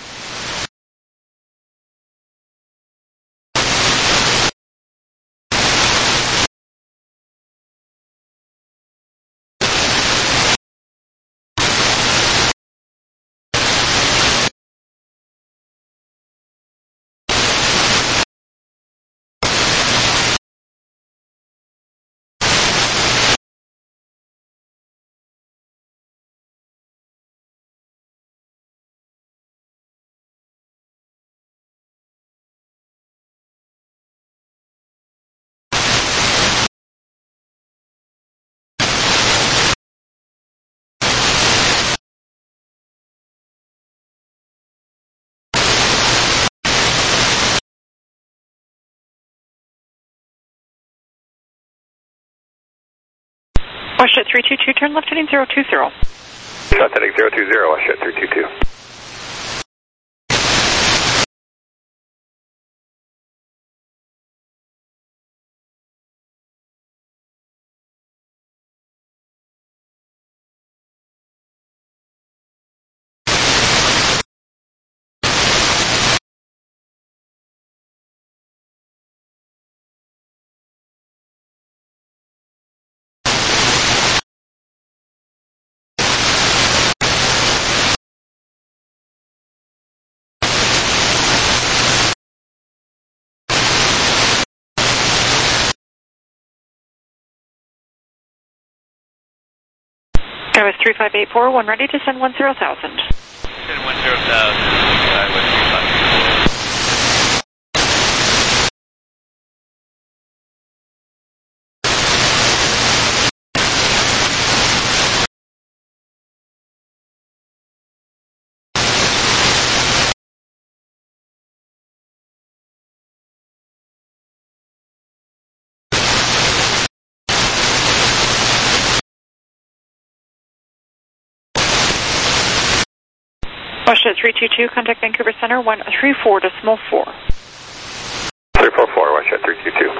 WestJet three two two, turn left heading zero two zero. Left heading zero two zero, WestJet three two two. That was three five eight four, when ready to send one zero thousand. Send one zero thousand, SkyWest three five eight four. WestJet three two two, contact Vancouver Center one three four decimal four. three four four, WestJet three two two.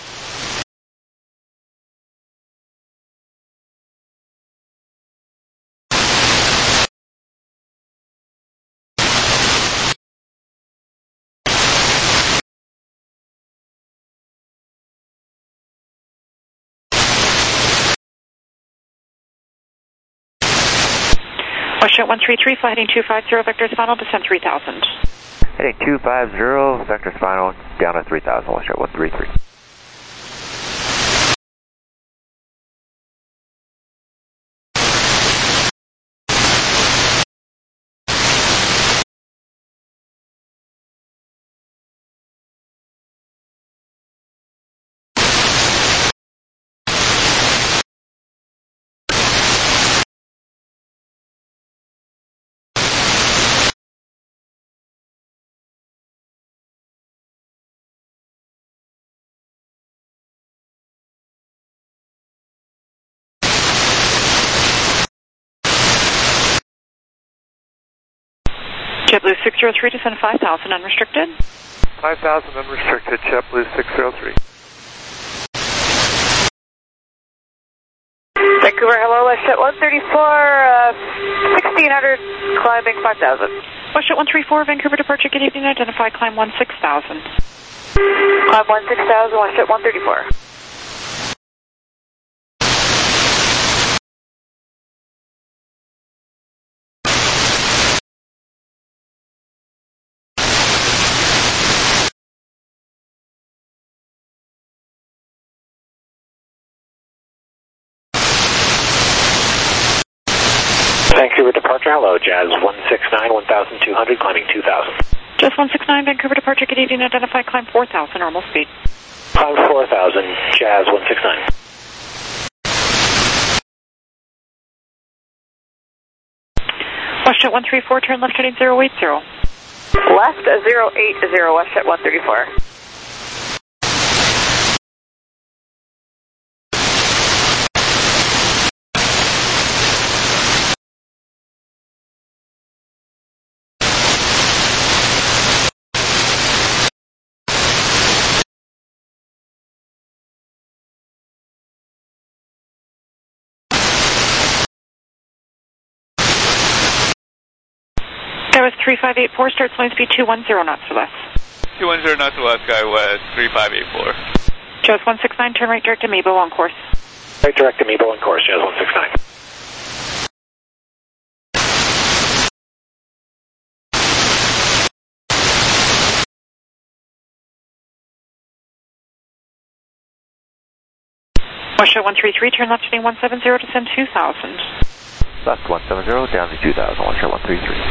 WestJet one three three, fly heading two five zero, vectors final, descend three thousand. Heading two five zero, vectors final, down to three thousand, WestJet one three three. JetBlue six zero three, descend five thousand, unrestricted. five thousand unrestricted, JetBlue six zero three. Vancouver, hello, WestJet one thirty four, uh, sixteen hundred, climbing five thousand. WestJet one three four, Vancouver departure, good evening, identify, climb one six thousand. Climb one six thousand, WestJet one thirty four. extra hello, Jazz one six nine, one thousand two hundred, climbing two thousand. Jazz one six nine, Vancouver departure, Canadian identify, climb four thousand, normal speed. Climb four thousand, Jazz one six nine. Westjet one three four, turn left heading zero eight zero. Left zero eight zero, Westjet one thirty-four. That was three five eight four, starts line speed two one zero knots or less. two one zero knots or less, SkyWest three five eight four. Jazz one six nine, turn right direct Amiibo on course. Right direct Amiibo on course, Jazz one six nine. Westjet one three three, turn left heading one seven zero, descend two thousand. Left one seven zero, down to two thousand, Westjet one three three.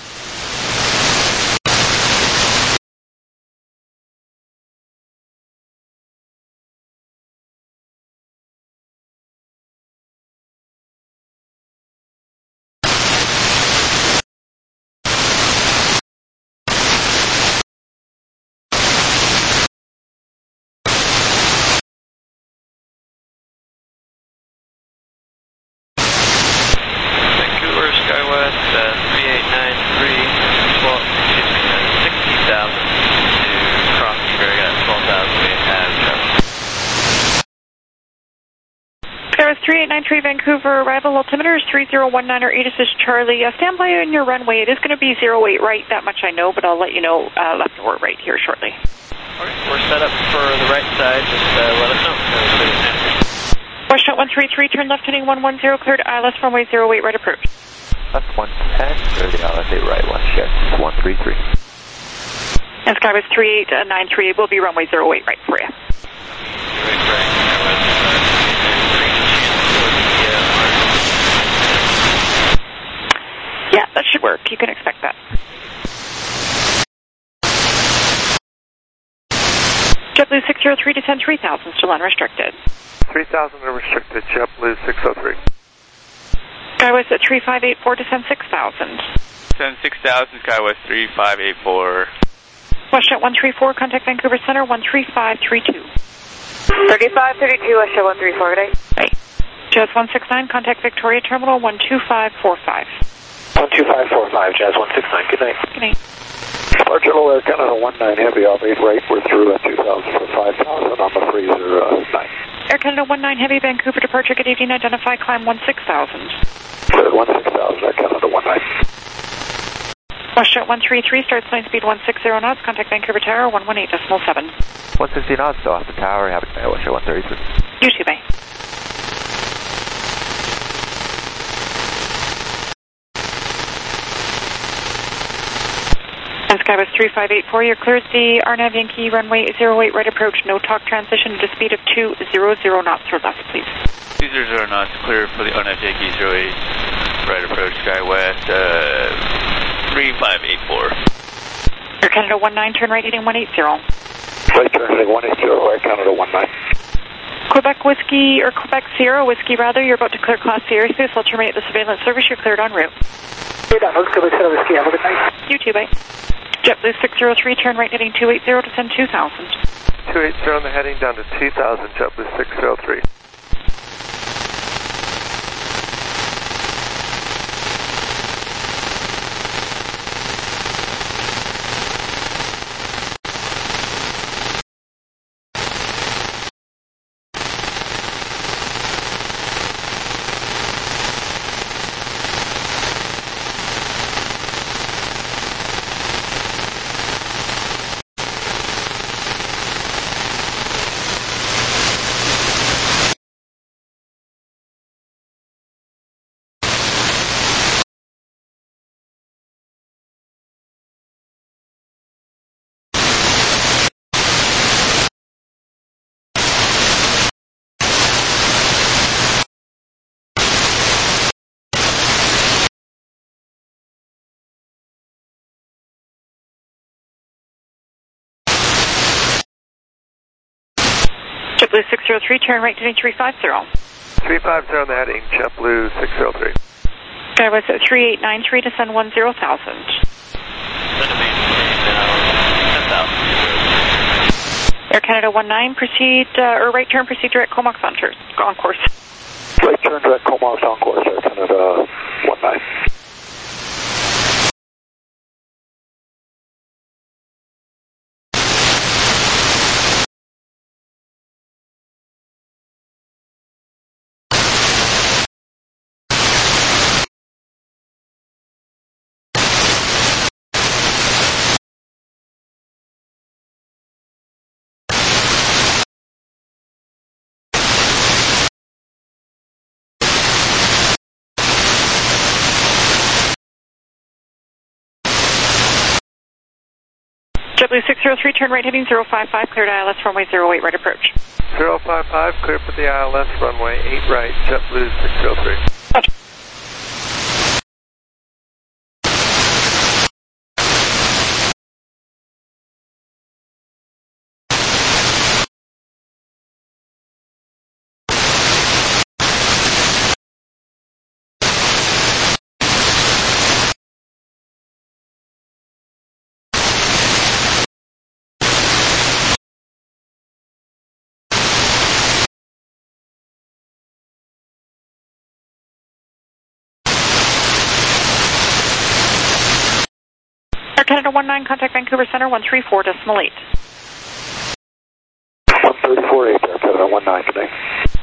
three eight nine three Vancouver, arrival altimeter is three zero one nine or eight, this is Charlie. Uh, stand by on your runway. It is going to be zero eight right, that much I know, but I'll let you know uh, left or right here shortly. Alright, we're set up for the right side, just uh, let us know. Westjet one three three, turn left heading one one zero, cleared I L S runway zero eight right approach. Left one ten, clear the I L S eight right, one jet one three three. And SkyWest three eight nine three will be runway zero eight right for you. Right, right. Yeah, that should work. You can expect that. JetBlue six zero three, descend three thousand, still unrestricted. three thousand unrestricted, JetBlue six oh three. SkyWest at three five eight four, descend six thousand. Descend six thousand, SkyWest three five eight four. Westjet one three four, contact Vancouver Center one three five three two. thirty-five thirty-two, Westjet one three four, good day. Right. Jazz one six nine, contact Victoria Terminal one two five four five. one two five four five, Jazz one six nine, good night. Good night. Departure low Air Canada one nine Heavy, off eight right, we're through at two thousand for five thousand on the freezer uh, nine. Air Canada one nine Heavy, Vancouver departure, good evening, identify, climb one six thousand. Cleared one six thousand, Air Canada one nine. Westjet one three three, starts line speed one six zero knots, contact Vancouver Tower one one eight decimal seven. one sixty knots, so off the tower, have a Westjet one thirty-three. You too, bye. And SkyWest three five eight four, you're cleared the R N A V Yankee runway zero eight right approach, no talk transition to speed of two hundred knots or less, please. two hundred knots, clear for the R N A V Yankee zero eight right approach, SkyWest uh, three five eight four. Air Canada one nine, turn right heading one eight zero. Right turn heading one eight zero, Air Canada one nine. Quebec Whiskey, or Quebec Sierra Whiskey rather, you're about to clear Class C airspace. I'll terminate the surveillance service, you're cleared en route. Hey, that was Quebec Sierra Whiskey, have a good night. You too, bye. JetBlue six zero three, turn right heading two eight zero, descend two thousand. two eight zero on the heading down to two thousand, JetBlue six zero three. JetBlue six zero three, turn right heading three five zero. three five zero on the heading, JetBlue six zero three. Skywest at three eight nine three, descend one zero thousand. Air Canada one nine, proceed, uh, or right turn, proceed direct Comox on, on course. Right turn direct Comox on course, Air Canada one nine. JetBlue six zero three, turn right heading zero five five, cleared I L S runway zero eight, right approach. zero five five, clear for the I L S runway eight right, JetBlue six zero three. Okay. Air Canada one nine, contact Vancouver Center one three four decimal eight. one three four eight, Air Canada one nine, connect.